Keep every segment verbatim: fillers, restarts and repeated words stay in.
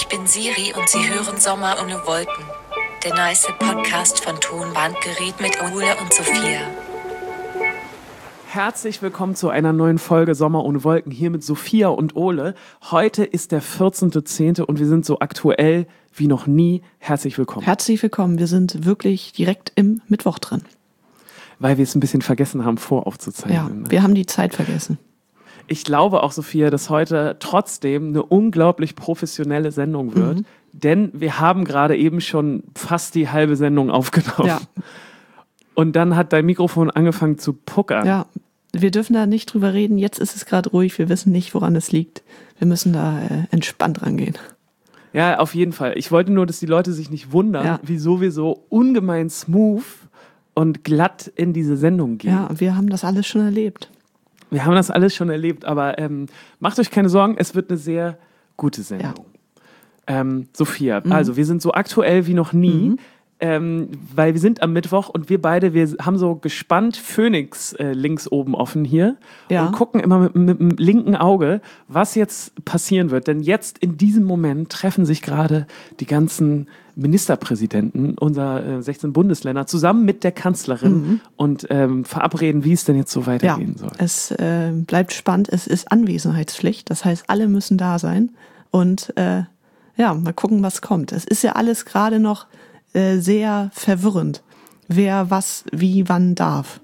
Ich bin Siri und Sie hören Sommer ohne Wolken. Der nice Podcast von Tonbandgerät mit Ole und Sophia. Herzlich willkommen zu einer neuen Folge Sommer ohne Wolken hier mit Sophia und Ole. Heute ist der vierzehnter zehnte und wir sind so aktuell wie noch nie. Herzlich willkommen. Herzlich willkommen. Wir sind wirklich direkt im Mittwoch drin. Weil wir es ein bisschen vergessen haben, voraufzuzeichnen. Ja, ne? wir haben die Zeit vergessen. Ich glaube auch, Sophia, dass heute trotzdem eine unglaublich professionelle Sendung wird. Mhm. Denn wir haben gerade eben schon fast die halbe Sendung aufgenommen. Ja. Und dann hat dein Mikrofon angefangen zu puckern. Ja, wir dürfen da nicht drüber reden. Jetzt ist es gerade ruhig. Wir wissen nicht, woran es liegt. Wir müssen da äh, entspannt rangehen. Ja, auf jeden Fall. Ich wollte nur, dass die Leute sich nicht wundern, ja. wieso wir so ungemein smooth und glatt in diese Sendung gehen. Ja, wir haben das alles schon erlebt. Wir haben das alles schon erlebt, aber ähm, macht euch keine Sorgen, es wird eine sehr gute Sendung. Ja. Ähm, Sophia, mhm. also wir sind so aktuell wie noch nie, mhm. ähm, weil wir sind am Mittwoch und wir beide, wir haben so gespannt Phoenix äh, links oben offen hier ja. und gucken immer mit, mit dem linken Auge, was jetzt passieren wird. Denn jetzt in diesem Moment treffen sich gerade die ganzen Ministerpräsidenten unserer äh, sechzehn Bundesländer zusammen mit der Kanzlerin mhm. und ähm, verabreden, wie es denn jetzt so weitergehen ja, soll. Es äh, bleibt spannend. Es ist Anwesenheitspflicht. Das heißt, alle müssen da sein und äh, ja, mal gucken, was kommt. Es ist ja alles gerade noch äh, sehr verwirrend, wer was, wie, wann darf.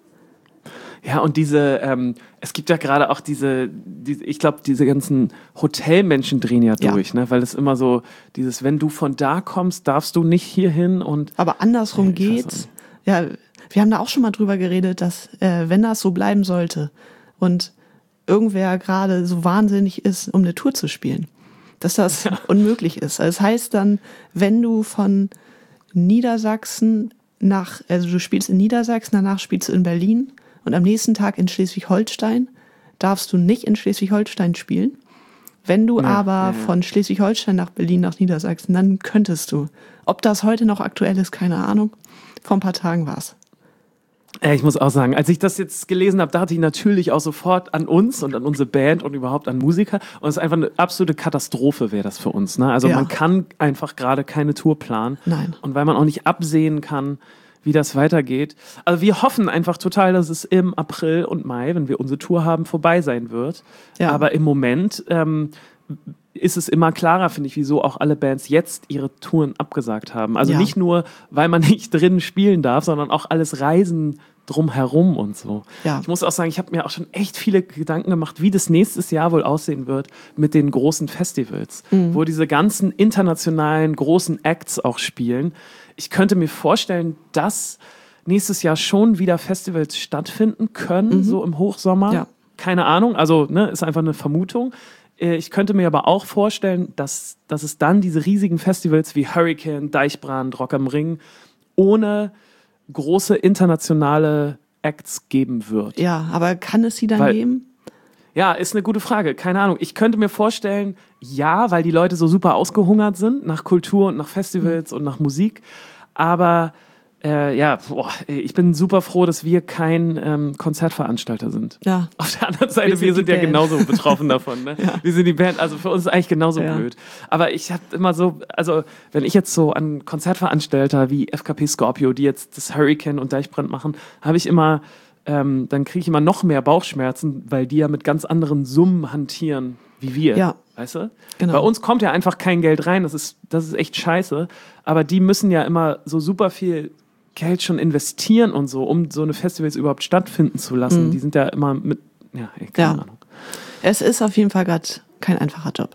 Ja, und diese, ähm, es gibt ja gerade auch diese, diese ich glaube, diese ganzen Hotelmenschen drehen ja durch, ja. ne? Weil es immer so, dieses, wenn du von da kommst, darfst du nicht hierhin und... Aber andersrum ja, geht's. Ja, wir haben da auch schon mal drüber geredet, dass, äh, wenn das so bleiben sollte und irgendwer gerade so wahnsinnig ist, um eine Tour zu spielen, dass das ja. unmöglich ist. Das heißt dann, wenn du von Niedersachsen nach, also du spielst in Niedersachsen, danach spielst du in Berlin, und am nächsten Tag in Schleswig-Holstein darfst du nicht in Schleswig-Holstein spielen. Wenn du ja, aber ja, ja. von Schleswig-Holstein nach Berlin, nach Niedersachsen, dann könntest du. Ob das heute noch aktuell ist, keine Ahnung. Vor ein paar Tagen war es. Ja, ich muss auch sagen, als ich das jetzt gelesen habe, dachte ich natürlich auch sofort an uns und an unsere Band und überhaupt an Musiker. Und es ist einfach eine absolute Katastrophe, wäre das für uns. Ne? Also ja. man kann einfach gerade keine Tour planen. Nein. Und weil man auch nicht absehen kann, wie das weitergeht. Also wir hoffen einfach total, dass es im April und Mai, wenn wir unsere Tour haben, vorbei sein wird. Ja. Aber im Moment ähm, ist es immer klarer, finde ich, wieso auch alle Bands jetzt ihre Touren abgesagt haben. Also ja. nicht nur, weil man nicht drinnen spielen darf, sondern auch alles Reisen drumherum und so. Ja. Ich muss auch sagen, ich habe mir auch schon echt viele Gedanken gemacht, wie das nächstes Jahr wohl aussehen wird mit den großen Festivals, mhm. wo diese ganzen internationalen großen Acts auch spielen. Ich könnte mir vorstellen, dass nächstes Jahr schon wieder Festivals stattfinden können, mhm. so im Hochsommer. Ja. Keine Ahnung, also ne, ist einfach eine Vermutung. Ich könnte mir aber auch vorstellen, dass, dass es dann diese riesigen Festivals wie Hurricane, Deichbrand, Rock am Ring ohne große internationale Acts geben wird. Ja, aber kann es sie dann Weil, geben? Ja, ist eine gute Frage. Keine Ahnung. Ich könnte mir vorstellen, ja, weil die Leute so super ausgehungert sind nach Kultur und nach Festivals mhm. und nach Musik. Aber äh, ja, boah, ich bin super froh, dass wir kein ähm, Konzertveranstalter sind. Ja. Auf der anderen Seite, wir sind, wir sind ja Band. genauso betroffen davon. Ne? Ja. Wir sind die Band, also für uns ist es eigentlich genauso ja. blöd. Aber ich habe immer so, also wenn ich jetzt so an Konzertveranstalter wie F K P Scorpio, die jetzt das Hurricane und Deichbrand machen, habe ich immer Ähm, dann kriege ich immer noch mehr Bauchschmerzen, weil die ja mit ganz anderen Summen hantieren, wie wir. Ja. Weißt du? Genau. Bei uns kommt ja einfach kein Geld rein, das ist, das ist echt scheiße. Aber die müssen ja immer so super viel Geld schon investieren und so, um so eine Festivals überhaupt stattfinden zu lassen. Mhm. Die sind ja immer mit, ja, ey, keine ja. Ahnung. Es ist auf jeden Fall gerade kein einfacher Job.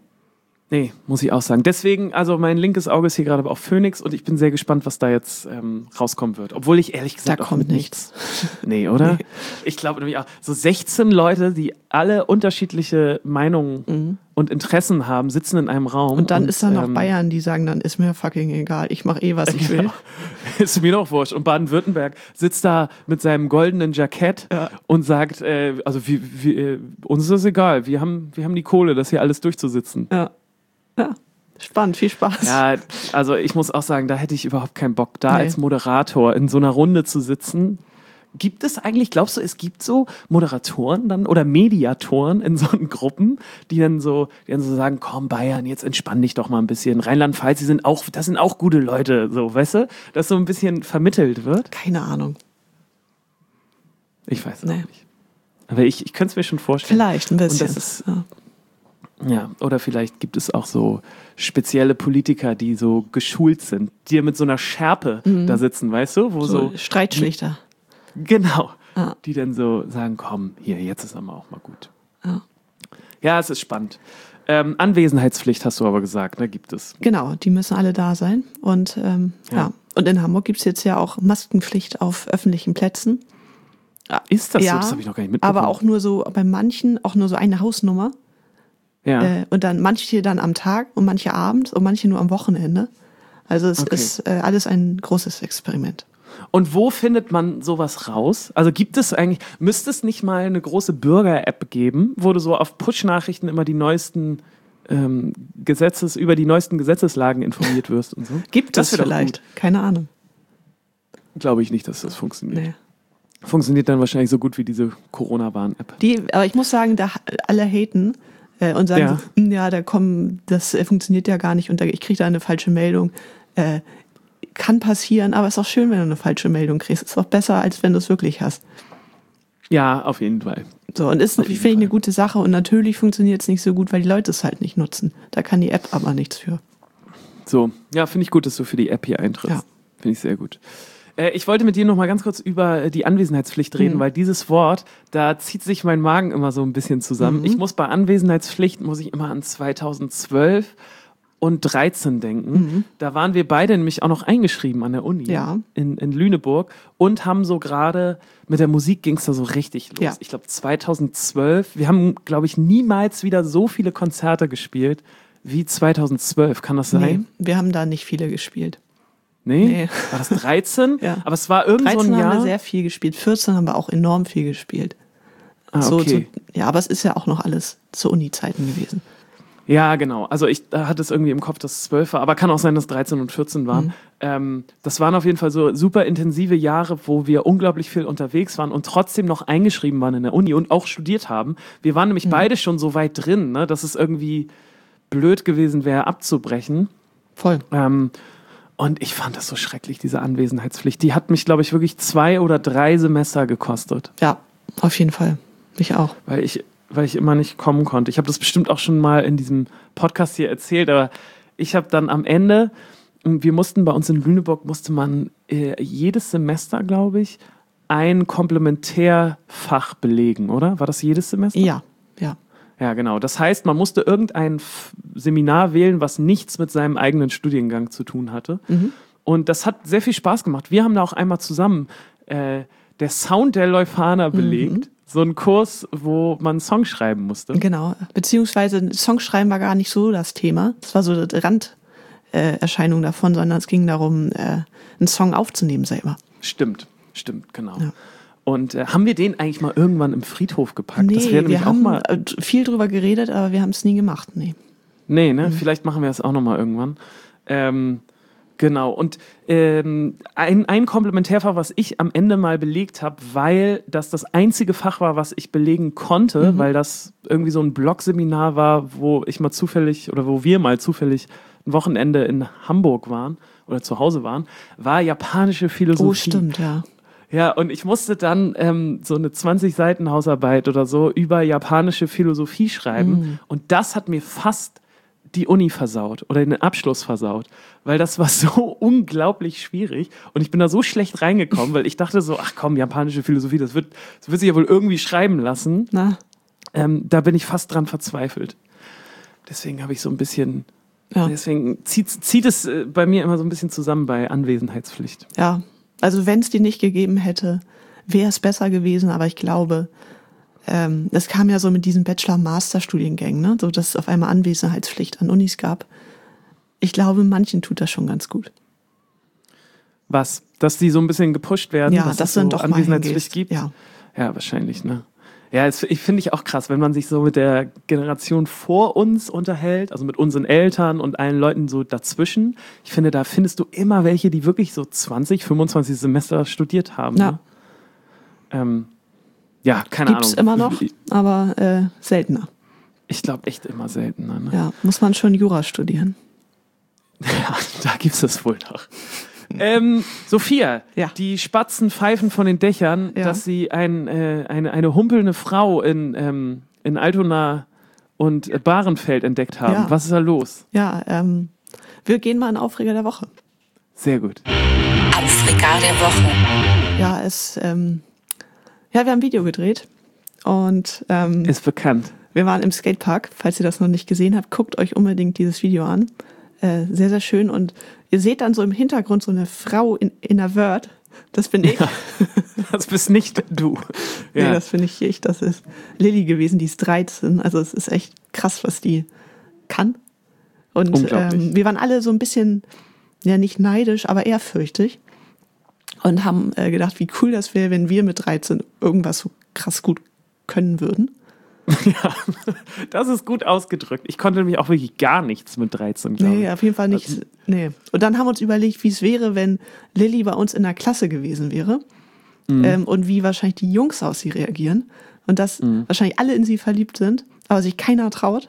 Nee, muss ich auch sagen. Deswegen, also mein linkes Auge ist hier gerade auf Phoenix und ich bin sehr gespannt, was da jetzt ähm, rauskommen wird. Obwohl ich ehrlich gesagt da auch kommt nichts. Nee, oder? Nee. Ich glaube nämlich auch, so sechzehn Leute, die alle unterschiedliche Meinungen mhm. und Interessen haben, sitzen in einem Raum. Und dann und, ist da noch ähm, Bayern, die sagen, dann ist mir fucking egal, ich mache eh, was ich will. Ja, ist mir doch wurscht. Und Baden-Württemberg sitzt da mit seinem goldenen Jackett ja. und sagt, äh, also wie, wie, äh, uns ist das egal, wir haben, wir haben die Kohle, das hier alles durchzusitzen. Ja. Ja, spannend, viel Spaß. Ja, also ich muss auch sagen, da hätte ich überhaupt keinen Bock, da nee. als Moderator in so einer Runde zu sitzen gibt es eigentlich, glaubst du, es gibt so Moderatoren dann oder Mediatoren in so Gruppen, die dann so, die dann so sagen, komm Bayern, jetzt entspann dich doch mal ein bisschen. Rheinland-Pfalz, die sind auch, das sind auch gute Leute, so, weißt du? Dass so ein bisschen vermittelt wird. Keine Ahnung. Ich weiß es nee. auch nicht. Aber ich, ich könnte es mir schon vorstellen. Vielleicht ein bisschen. Und das ist, ja. ja, oder vielleicht gibt es auch so spezielle Politiker, die so geschult sind, die mit so einer Schärpe mhm. da sitzen, weißt du? Wo so, so Streitschlichter. Genau. Ja. Die dann so sagen, komm, hier, jetzt ist aber auch mal gut. Ja, ja es ist spannend. Ähm, Anwesenheitspflicht hast du aber gesagt, ne, gibt es. Genau, die müssen alle da sein. Und ähm, ja. ja. Und in Hamburg gibt es jetzt ja auch Maskenpflicht auf öffentlichen Plätzen. Ist das ja, so? Das habe ich noch gar nicht mitbekommen. Aber auch nur so, bei manchen auch nur so eine Hausnummer. Ja. Äh, und dann manche dann am Tag und manche abends und manche nur am Wochenende. Also es okay. ist äh, alles ein großes Experiment. Und wo findet man sowas raus? Also gibt es eigentlich, müsste es nicht mal eine große Bürger-App geben, wo du so auf Push-Nachrichten immer die neuesten ähm, Gesetzes, über die neuesten Gesetzeslagen informiert wirst und so? Gibt es vielleicht? Keine Ahnung. Glaube ich nicht, dass das funktioniert. Nee. Funktioniert dann wahrscheinlich so gut wie diese Corona-Warn-App. Die, aber ich muss sagen, da alle haten äh, und sagen, ja, so, ja da kommen, das äh, funktioniert ja gar nicht und da, ich kriege da eine falsche Meldung. Äh, kann passieren, aber es ist auch schön, wenn du eine falsche Meldung kriegst. Es ist auch besser, als wenn du es wirklich hast. Ja, auf jeden Fall. So, und ist, finde ich, eine gute Sache. Und natürlich funktioniert es nicht so gut, weil die Leute es halt nicht nutzen. Da kann die App aber nichts für. So, ja, finde ich gut, dass du für die App hier eintrittst. Ja. Finde ich sehr gut. Äh, ich wollte mit dir noch mal ganz kurz über die Anwesenheitspflicht reden, mhm. weil dieses Wort, da zieht sich mein Magen immer so ein bisschen zusammen. Mhm. Ich muss bei Anwesenheitspflicht, muss ich immer an zweitausendzwölf und dreizehn denken. Mhm. Da waren wir beide nämlich auch noch eingeschrieben an der Uni ja. in, in Lüneburg und haben so gerade, mit der Musik ging es da so richtig los. Ja. Ich glaube zweitausendzwölf, wir haben, glaube ich, niemals wieder so viele Konzerte gespielt wie zweitausendzwölf. Kann das sein? Nee, wir haben da nicht viele gespielt. Nee? nee. War das dreizehn? Ja. Aber es war irgend so ein Jahr. dreizehn haben wir sehr viel gespielt, vierzehn haben wir auch enorm viel gespielt. Ah, so, okay. so, ja, aber es ist ja auch noch alles zu Uni-Zeiten gewesen. Ja, genau. Also ich hatte es irgendwie im Kopf, dass es zwölf war, aber kann auch sein, dass dreizehn und vierzehn waren. Mhm. Ähm, das waren auf jeden Fall so super intensive Jahre, wo wir unglaublich viel unterwegs waren und trotzdem noch eingeschrieben waren in der Uni und auch studiert haben. Wir waren nämlich mhm. beide schon so weit drin, ne, dass es irgendwie blöd gewesen wäre, abzubrechen. Voll. Ähm, und ich fand das so schrecklich, diese Anwesenheitspflicht. Die hat mich, glaube ich, wirklich zwei oder drei Semester gekostet. Ja, auf jeden Fall. Mich auch. Weil ich... weil ich immer nicht kommen konnte. Ich habe das bestimmt auch schon mal in diesem Podcast hier erzählt, aber ich habe dann am Ende, wir mussten bei uns in Lüneburg, musste man äh, jedes Semester, glaube ich, ein Komplementärfach belegen, oder? War das jedes Semester? Ja, ja. Ja, genau. Das heißt, man musste irgendein F- Seminar wählen, was nichts mit seinem eigenen Studiengang zu tun hatte. Mhm. Und das hat sehr viel Spaß gemacht. Wir haben da auch einmal zusammen äh, der Sound der Leuphana belegt. Mhm. So ein Kurs, wo man Song schreiben musste. Genau, beziehungsweise Songschreiben war gar nicht so das Thema. Das war so eine Randerscheinung äh, davon, sondern es ging darum, äh, einen Song aufzunehmen selber. Stimmt, stimmt, genau. Ja. Und äh, haben wir den eigentlich mal irgendwann im Friedhof gepackt? Nee, das wäre nämlich wir haben auch mal viel drüber geredet, aber wir haben es nie gemacht, nee. Nee, ne? Mhm. Vielleicht machen wir es auch nochmal irgendwann. Ähm, Genau, und ähm, ein, ein Komplementärfach, was ich am Ende mal belegt habe, weil das das einzige Fach war, was ich belegen konnte, mhm. weil das irgendwie so ein Blogseminar war, wo ich mal zufällig oder wo wir mal zufällig ein Wochenende in Hamburg waren oder zu Hause waren, war japanische Philosophie. Oh, stimmt, ja. Ja, und ich musste dann ähm, so eine zwanzig Seiten Hausarbeit oder so über japanische Philosophie schreiben mhm. und das hat mir fast die Uni versaut oder den Abschluss versaut, weil das war so unglaublich schwierig und ich bin da so schlecht reingekommen, weil ich dachte so, ach komm, japanische Philosophie, das wird, das wird sich ja wohl irgendwie schreiben lassen. Na? Ähm, da bin ich fast dran verzweifelt. Deswegen habe ich so ein bisschen, ja. deswegen zieht, zieht es bei mir immer so ein bisschen zusammen bei Anwesenheitspflicht. Ja, also wenn es die nicht gegeben hätte, wäre es besser gewesen, aber ich glaube, Ähm, das kam ja so mit diesen Bachelor-Master-Studiengängen, ne? So dass es auf einmal Anwesenheitspflicht an Unis gab. Ich glaube, manchen tut das schon ganz gut. Was? Dass die so ein bisschen gepusht werden, ja, dass dass es dann so doch Anwesenheitspflicht gibt? Ja. Ja, wahrscheinlich, ne? Ja, das ich, finde ich auch krass, wenn man sich so mit der Generation vor uns unterhält, also mit unseren Eltern und allen Leuten so dazwischen. Ich finde, da findest du immer welche, die wirklich so zwanzig, fünfundzwanzig Semester studiert haben. Ja. Ne? Ähm, ja, keine Gibt's Ahnung. immer noch, aber äh, seltener. Ich glaube echt immer seltener. Ne? Ja, muss man schon Jura studieren. Ja, da gibt's das wohl noch. Ähm, Sophia, Ja. die Spatzen pfeifen von den Dächern, Ja. dass sie ein, äh, eine, eine humpelnde Frau in, ähm, in Altona und äh, Bahrenfeld entdeckt haben. Ja. Was ist da los? Ja, ähm, wir gehen mal in Aufreger der Woche. Sehr gut. Aufreger der Woche. Ja, es, ähm, ja, wir haben ein Video gedreht und ähm, Ist bekannt. wir waren im Skatepark. Falls ihr das noch nicht gesehen habt, guckt euch unbedingt dieses Video an. Äh, sehr, sehr schön. Und ihr seht dann so im Hintergrund so eine Frau in, in einer Word. Das bin ich. Ja. Das bist nicht du. Nee, Ja. das finde ich ich. Das ist Lilly gewesen, die ist dreizehn. Also es ist echt krass, was die kann. Und Unglaublich. ähm, wir waren alle so ein bisschen, ja nicht neidisch, aber ehrfürchtig. Und haben äh, gedacht, wie cool das wäre, wenn wir mit dreizehn irgendwas so krass gut können würden. Ja, das ist gut ausgedrückt. Ich konnte nämlich auch wirklich gar nichts mit dreizehn, glaube ich. Nee, auf jeden Fall nicht. Nee. Und dann haben wir uns überlegt, wie es wäre, wenn Lilly bei uns in der Klasse gewesen wäre. Mhm. Ähm, und wie wahrscheinlich die Jungs auf sie reagieren. Und dass Mhm. wahrscheinlich alle in sie verliebt sind, aber sich keiner traut.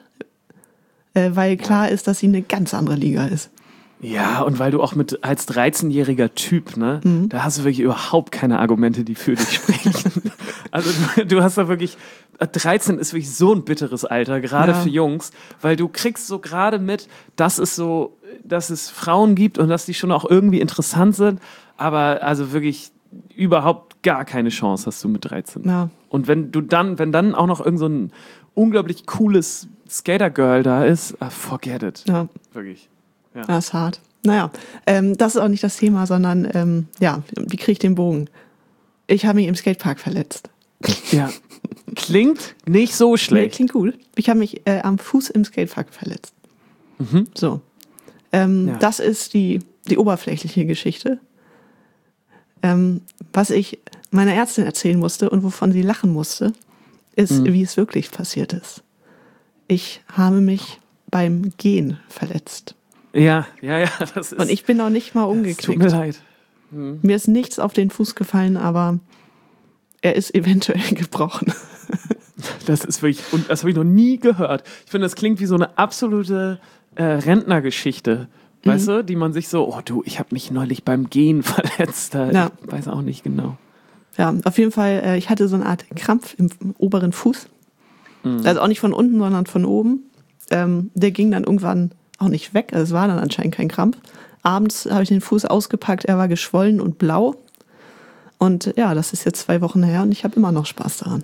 Äh, weil klar ist, dass sie eine ganz andere Liga ist. Ja, und weil du auch mit als dreizehnjähriger Typ, ne, Mhm. da hast du wirklich überhaupt keine Argumente, die für dich sprechen. Also du, du hast da wirklich, dreizehn ist wirklich so ein bitteres Alter, gerade Ja. für Jungs, weil du kriegst so gerade mit, dass es so, dass es Frauen gibt und dass die schon auch irgendwie interessant sind, aber also wirklich überhaupt gar keine Chance hast du mit dreizehn. Ja. Und wenn du dann, wenn dann auch noch irgend so ein unglaublich cooles Skater-Girl da ist, ah, forget it. Ja, Wirklich. das ist hart. Naja, ähm, das ist auch nicht das Thema, sondern ähm, ja, wie kriege ich den Bogen? Ich habe mich im Skatepark verletzt. Ja. Klingt nicht so Nee, schlecht. klingt gut. Ich habe mich äh, am Fuß im Skatepark verletzt. Mhm. So. Ähm, Ja. Das ist die, die oberflächliche Geschichte. Ähm, was ich meiner Ärztin erzählen musste und wovon sie lachen musste, ist, Mhm. wie es wirklich passiert ist. Ich habe mich beim Gehen verletzt. Ja, ja, ja, das ist. Und ich bin noch nicht mal es tut mir umgeknickt. leid. Mir ist nichts auf den Fuß gefallen, aber er ist eventuell gebrochen. Das ist wirklich, und das habe ich noch nie gehört. Ich finde, das klingt wie so eine absolute äh, Rentnergeschichte, Mhm. weißt du, die man sich so, oh du, ich habe mich neulich beim Gehen verletzt. Da, Ja. Ich weiß auch nicht genau. Ja, auf jeden Fall, äh, ich hatte so eine Art Krampf im oberen Fuß. Mhm. Also auch nicht von unten, sondern von oben. Ähm, der ging dann irgendwann auch nicht weg. Also es war dann anscheinend kein Krampf. Abends habe ich den Fuß ausgepackt, er war geschwollen und blau. Und ja, das ist jetzt zwei Wochen her und ich habe immer noch Spaß daran.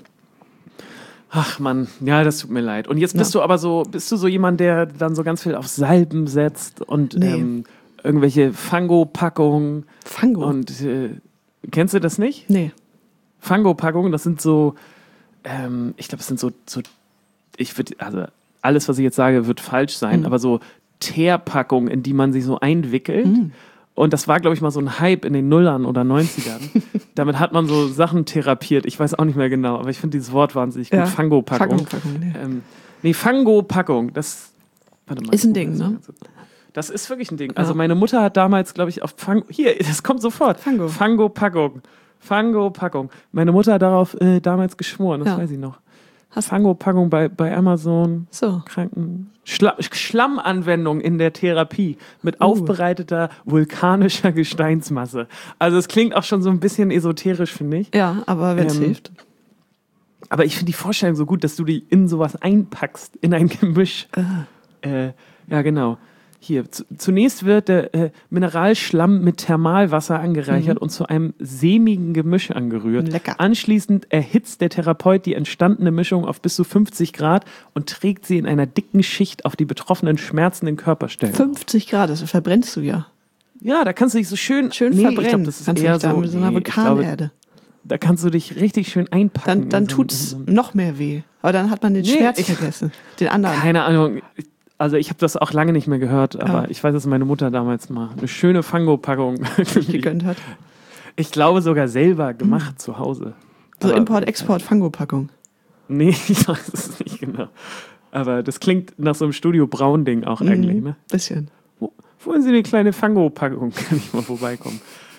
Ach Mann, ja, das tut mir leid. Und jetzt bist Ja. du aber so, bist du so jemand, der dann so ganz viel auf Salben setzt und Nee. ähm, irgendwelche Fango-Packungen Fango? und äh, kennst du das nicht? Nee. Fango-Packungen, das sind so, ähm, ich glaube, es sind so, so ich würde, also alles, was ich jetzt sage, wird falsch sein, Mhm. aber so Teerpackungen, in die man sich so einwickelt. Mhm. Und das war, glaube ich, mal so ein Hype in den Nullern oder neunzigern. Damit hat man so Sachen therapiert. Ich weiß auch nicht mehr genau, aber ich finde dieses Wort wahnsinnig gut. Ja. Fango-Packung. Fango-Packung, nee. Ähm, nee, Fango-Packung, das warte mal, Ist ein ich Ding, gucke ne? das jetzt. Das ist wirklich ein Ding. Also Ja. meine Mutter hat damals, glaube ich, auf Fango, hier, das kommt sofort. Fango. Fango-Packung. Fango-Packung. Meine Mutter hat darauf äh, damals geschworen, das Ja. weiß ich noch. Hast- Fango-Packung bei, bei Amazon. So. Kranken. Schla Schlammanwendung in der Therapie mit Uh. aufbereiteter vulkanischer Gesteinsmasse. Also es klingt auch schon so ein bisschen esoterisch, finde ich. Ja, aber wenn es Ähm, hilft. Aber ich finde die Vorstellung so gut, dass du die in sowas einpackst, in ein Gemisch. Äh, ja, genau. Hier, zu, zunächst wird der äh, Mineralschlamm mit Thermalwasser angereichert Mhm. und zu einem sämigen Gemisch angerührt. Lecker. Anschließend erhitzt der Therapeut die entstandene Mischung auf bis zu fünfzig Grad und trägt sie in einer dicken Schicht auf die betroffenen schmerzenden Körperstellen. fünfzig Grad, das verbrennst du ja. Ja, da kannst du dich so schön, Schön nee, verbrennen. Ich glaub, das ist Kannst du eher dich da so, mit so einer nee, ich glaube, Vulkanerde. da kannst du dich richtig schön einpacken. Dann, dann in so- tut's in so- noch mehr weh. Aber dann hat man den Nee, Schmerz ich- vergessen. Den anderen. Keine Ahnung. Also ich habe das auch lange nicht mehr gehört, aber Ja. ich weiß, dass meine Mutter damals mal eine schöne Fango-Packung gegönnt hat. ich glaube sogar selber gemacht zu Hause. So Aber- Import-Export-Fango-Packung. Nee, ich weiß es nicht genau. Aber das klingt nach so einem Studio Braun-Ding auch eigentlich, ne? Bisschen. Wo, wollen Sie eine kleine Fango-Packung? Kann ich mal vorbeikommen.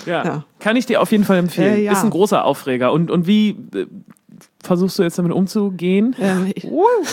Ja. ja, kann ich dir auf jeden Fall empfehlen. Äh, ja. Ist ein großer Aufreger. Und, und wie äh, versuchst du jetzt damit umzugehen? Ähm, ich,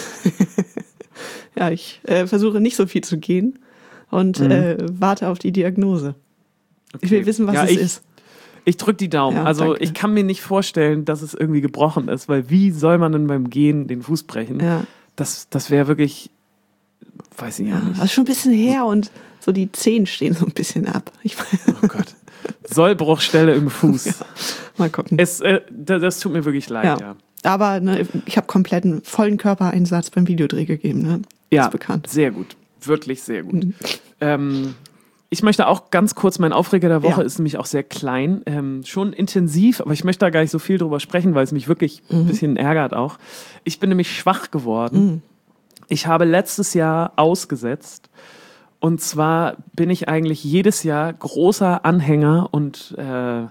ja, ich äh, versuche nicht so viel zu gehen und mhm. äh, warte auf die Diagnose. Okay. Ich will wissen, was ja, es ich, ist. Ich drücke die Daumen. Ja, also danke. Ich kann mir nicht vorstellen, dass es irgendwie gebrochen ist, weil wie soll man denn beim Gehen den Fuß brechen? Ja. Das, das wäre wirklich, weiß ich ja, nicht. Das ist schon ein bisschen her und so die Zehen stehen so ein bisschen ab. Ich oh Gott. Sollbruchstelle im Fuß. Ja. Mal gucken. Es, äh, das, das tut mir wirklich leid, ja. ja. Aber ne, ich habe kompletten vollen Körpereinsatz beim Videodreh gegeben. Ne? Ja, ist bekannt. Sehr gut. Wirklich sehr gut. Mhm. Ähm, ich möchte auch ganz kurz, mein Aufreger der Woche ja. ist nämlich auch sehr klein. Ähm, schon intensiv, aber ich möchte da gar nicht so viel drüber sprechen, weil es mich wirklich mhm. ein bisschen ärgert auch. Ich bin nämlich schwach geworden. Mhm. Ich habe letztes Jahr ausgesetzt. Und zwar bin ich eigentlich jedes Jahr großer Anhänger und äh,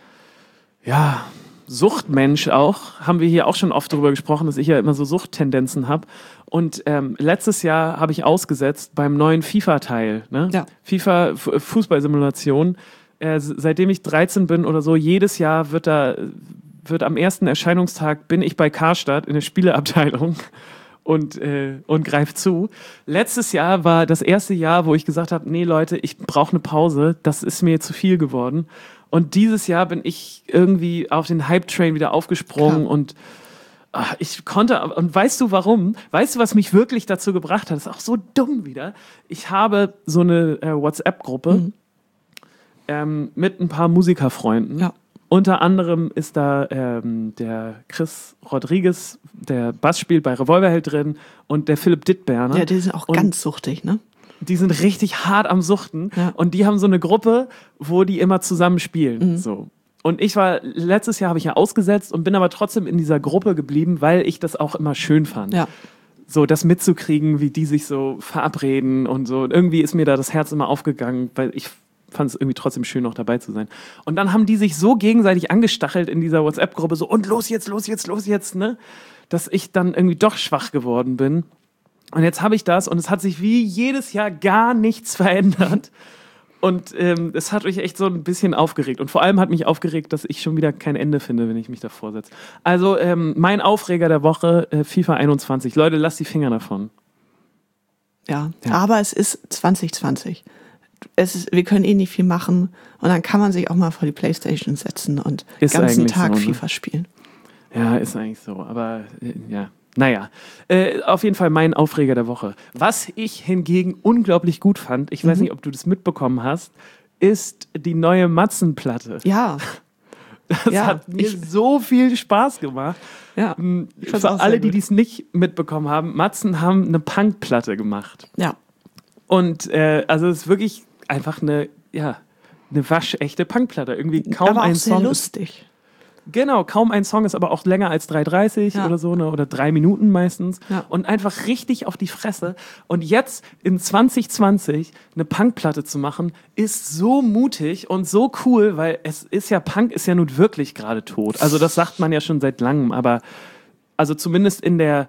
ja, Suchtmensch auch. Haben wir hier auch schon oft darüber gesprochen, dass ich ja immer so Suchttendenzen habe. Und ähm, letztes Jahr habe ich ausgesetzt beim neuen FIFA-Teil. Ne? Ja. FIFA F- Fußballsimulation. Äh, seitdem ich dreizehn bin oder so, jedes Jahr wird da wird am ersten Erscheinungstag bin ich bei Karstadt in der Spieleabteilung. Und, äh, und greift zu. Letztes Jahr war das erste Jahr, wo ich gesagt habe, nee Leute, ich brauche eine Pause, das ist mir zu viel geworden. Und dieses Jahr bin ich irgendwie auf den Hype-Train wieder aufgesprungen. Klar. Und ach, ich konnte, und weißt du warum? Weißt du, was mich wirklich dazu gebracht hat? Das ist auch so dumm wieder. Ich habe so eine äh, WhatsApp-Gruppe mhm. ähm, mit ein paar Musikerfreunden. Ja. Unter anderem ist da ähm, der Chris Rodriguez, der Bass spielt bei Revolverheld drin, und der Philipp Dittberner. Ja, die sind auch und ganz suchtig, ne? Die sind richtig hart am Suchten. Ja. Und die haben so eine Gruppe, wo die immer zusammen spielen. Mhm. So. Und ich war, letztes Jahr habe ich ja ausgesetzt und bin aber trotzdem in dieser Gruppe geblieben, weil ich das auch immer schön fand. Ja. So, das mitzukriegen, wie die sich so verabreden und so. Und irgendwie ist mir da das Herz immer aufgegangen, weil ich fand es irgendwie trotzdem schön, noch dabei zu sein. Und dann haben die sich so gegenseitig angestachelt in dieser WhatsApp-Gruppe, so und los jetzt, los jetzt, los jetzt, ne? Dass ich dann irgendwie doch schwach geworden bin. Und jetzt habe ich das und es hat sich wie jedes Jahr gar nichts verändert. Und ähm, es hat mich echt so ein bisschen aufgeregt. Und vor allem hat mich aufgeregt, dass ich schon wieder kein Ende finde, wenn ich mich davor setze. Also ähm, mein Aufreger der Woche, äh, FIFA einundzwanzig. Leute, lasst die Finger davon. Ja, ja. Aber es ist zwanzig zwanzig. Es ist, wir können eh nicht viel machen und dann kann man sich auch mal vor die Playstation setzen und den ganzen Tag so, ne? FIFA spielen. Ja, ist eigentlich so, aber äh, ja, naja. Äh, auf jeden Fall mein Aufreger der Woche. Was ich hingegen unglaublich gut fand, ich mhm. weiß nicht, ob du das mitbekommen hast, ist die neue Matzen-Platte. Ja. Das ja, hat mir ich, so viel Spaß gemacht. Ja, für alle, die dies nicht mitbekommen haben, Matzen haben eine Punk-Platte gemacht. Ja. Und äh, also es ist wirklich einfach eine, ja, eine waschechte Punkplatte. Irgendwie kaum aber auch ein sehr Song. Lustig. Ist, genau, kaum ein Song ist aber auch länger als drei dreißig ja. oder so, ne, oder drei Minuten meistens. Ja. Und einfach richtig auf die Fresse. Und jetzt in zwanzig zwanzig eine Punkplatte zu machen, ist so mutig und so cool, weil es ist ja, Punk ist ja nun wirklich gerade tot. Also das sagt man ja schon seit langem, aber also zumindest in der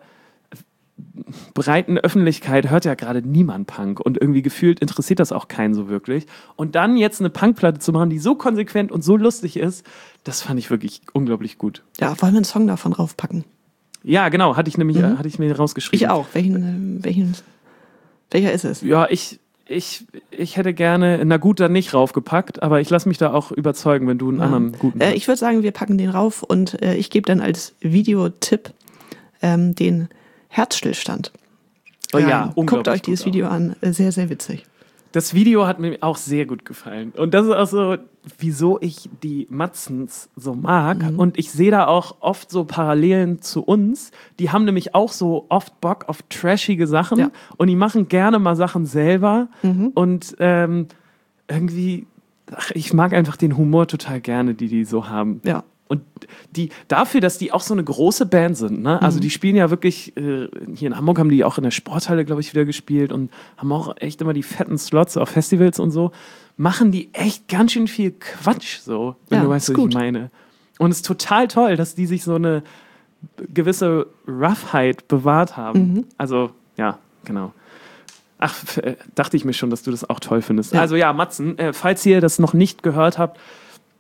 breiten Öffentlichkeit hört ja gerade niemand Punk und irgendwie gefühlt interessiert das auch keinen so wirklich. Und dann jetzt eine Punkplatte zu machen, die so konsequent und so lustig ist, das fand ich wirklich unglaublich gut. Ja, wollen wir einen Song davon raufpacken? Ja, genau, hatte ich nämlich mhm. hatte ich mir rausgeschrieben. Ich auch. Welchen, welchen, welcher ist es? Ja, ich, ich, ich hätte gerne, na gut, dann nicht raufgepackt, aber ich lasse mich da auch überzeugen, wenn du einen ja. anderen guten äh, Ich würde sagen, wir packen den rauf und äh, ich gebe dann als Videotipp ähm, den Herzstillstand. Oh ja, ähm, guckt euch dieses Video an, sehr, sehr witzig. Das Video hat mir auch sehr gut gefallen. Und das ist auch so, wieso ich die Matzens so mag. Mhm. Und ich sehe da auch oft so Parallelen zu uns. Die haben nämlich auch so oft Bock auf trashige Sachen. Ja. Und die machen gerne mal Sachen selber. Mhm. Und ähm, irgendwie, ach, ich mag einfach den Humor total gerne, die die so haben. Ja. Und die, dafür, dass die auch so eine große Band sind, ne? Also die spielen ja wirklich, äh, hier in Hamburg haben die auch in der Sporthalle, glaube ich, wieder gespielt und haben auch echt immer die fetten Slots auf Festivals und so, machen die echt ganz schön viel Quatsch, so, wenn ja, du weißt, was gut. Ich meine. Und es ist total toll, dass die sich so eine gewisse Roughheit bewahrt haben. Mhm. Also, ja, genau. Ach, f- dachte ich mir schon, dass du das auch toll findest. Ja. Also ja, Matzen, äh, falls ihr das noch nicht gehört habt,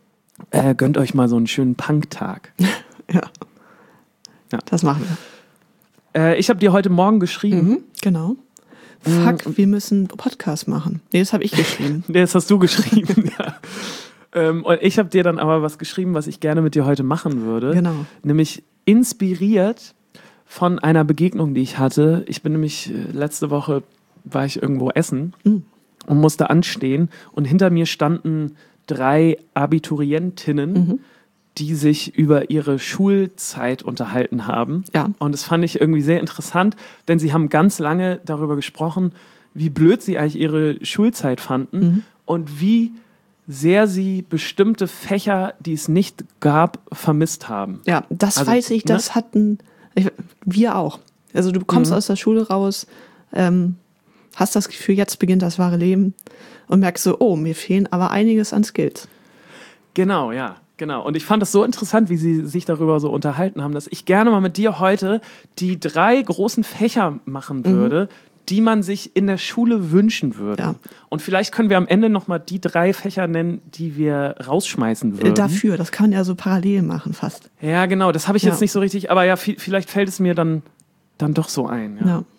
Äh, gönnt euch mal so einen schönen Punk-Tag. ja. ja. Das machen wir. Äh, ich habe dir heute Morgen geschrieben. Mhm, genau. Fuck, mhm. wir müssen Podcast machen. Nee, das habe ich geschrieben. Nee, das hast du geschrieben, ja. Ähm, und ich habe dir dann aber was geschrieben, was ich gerne mit dir heute machen würde. Genau. Nämlich inspiriert von einer Begegnung, die ich hatte. Ich bin nämlich äh, letzte Woche, war ich irgendwo essen mhm. und musste anstehen. Und hinter mir standen drei Abiturientinnen, mhm. die sich über ihre Schulzeit unterhalten haben. Ja. Und das fand ich irgendwie sehr interessant, denn sie haben ganz lange darüber gesprochen, wie blöd sie eigentlich ihre Schulzeit fanden mhm. und wie sehr sie bestimmte Fächer, die es nicht gab, vermisst haben. Ja, das also, weiß ich, das ne? hatten ich, wir auch. Also du kommst mhm. aus der Schule raus, ähm, hast das Gefühl, jetzt beginnt das wahre Leben und merkst so, oh, mir fehlen aber einiges an Skills. Genau, ja. Genau, und ich fand das so interessant, wie sie sich darüber so unterhalten haben, dass ich gerne mal mit dir heute die drei großen Fächer machen würde, mhm. die man sich in der Schule wünschen würde. Ja. Und vielleicht können wir am Ende nochmal die drei Fächer nennen, die wir rausschmeißen würden. Dafür, das kann man ja so parallel machen fast. Ja, genau, das habe ich ja. jetzt nicht so richtig, aber ja, vielleicht fällt es mir dann, dann doch so ein. Ja. Ja.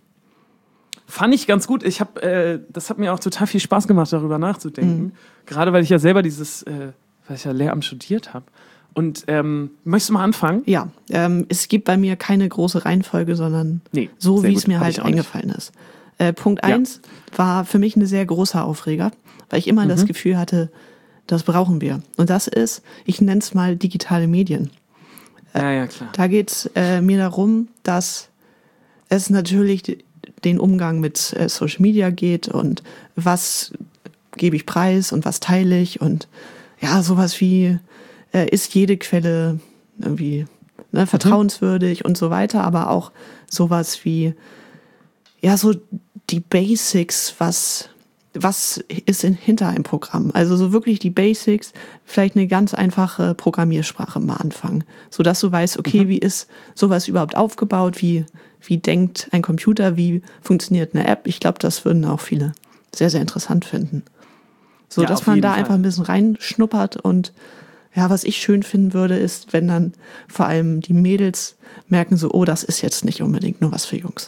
Fand ich ganz gut. Ich hab, äh, das hat mir auch total viel Spaß gemacht, darüber nachzudenken. Mhm. Gerade weil ich ja selber dieses... Äh, weil ich ja Lehramt studiert habe. Und ähm, möchtest du mal anfangen? Ja, ähm, es gibt bei mir keine große Reihenfolge, sondern nee, so, wie es mir halt eingefallen ist. Äh, Punkt eins ja. war für mich ein sehr großer Aufreger, weil ich immer mhm. das Gefühl hatte, das brauchen wir. Und das ist, ich nenne es mal digitale Medien. Äh, ja, ja, klar. Da geht es äh, mir darum, dass es natürlich den Umgang mit äh, Social Media geht und was gebe ich preis und was teile ich und ja, sowas wie, äh, ist jede Quelle irgendwie ne, vertrauenswürdig mhm. und so weiter, aber auch sowas wie, ja, so die Basics, was, was ist in, hinter einem Programm? Also so wirklich die Basics, vielleicht eine ganz einfache Programmiersprache mal anfangen, sodass du weißt, okay, mhm. wie ist sowas überhaupt aufgebaut, wie, wie denkt ein Computer, wie funktioniert eine App? Ich glaube, das würden auch viele sehr, sehr interessant finden. So, ja, dass man da Fall. einfach ein bisschen reinschnuppert und ja, was ich schön finden würde, ist, wenn dann vor allem die Mädels merken so, oh, das ist jetzt nicht unbedingt nur was für Jungs.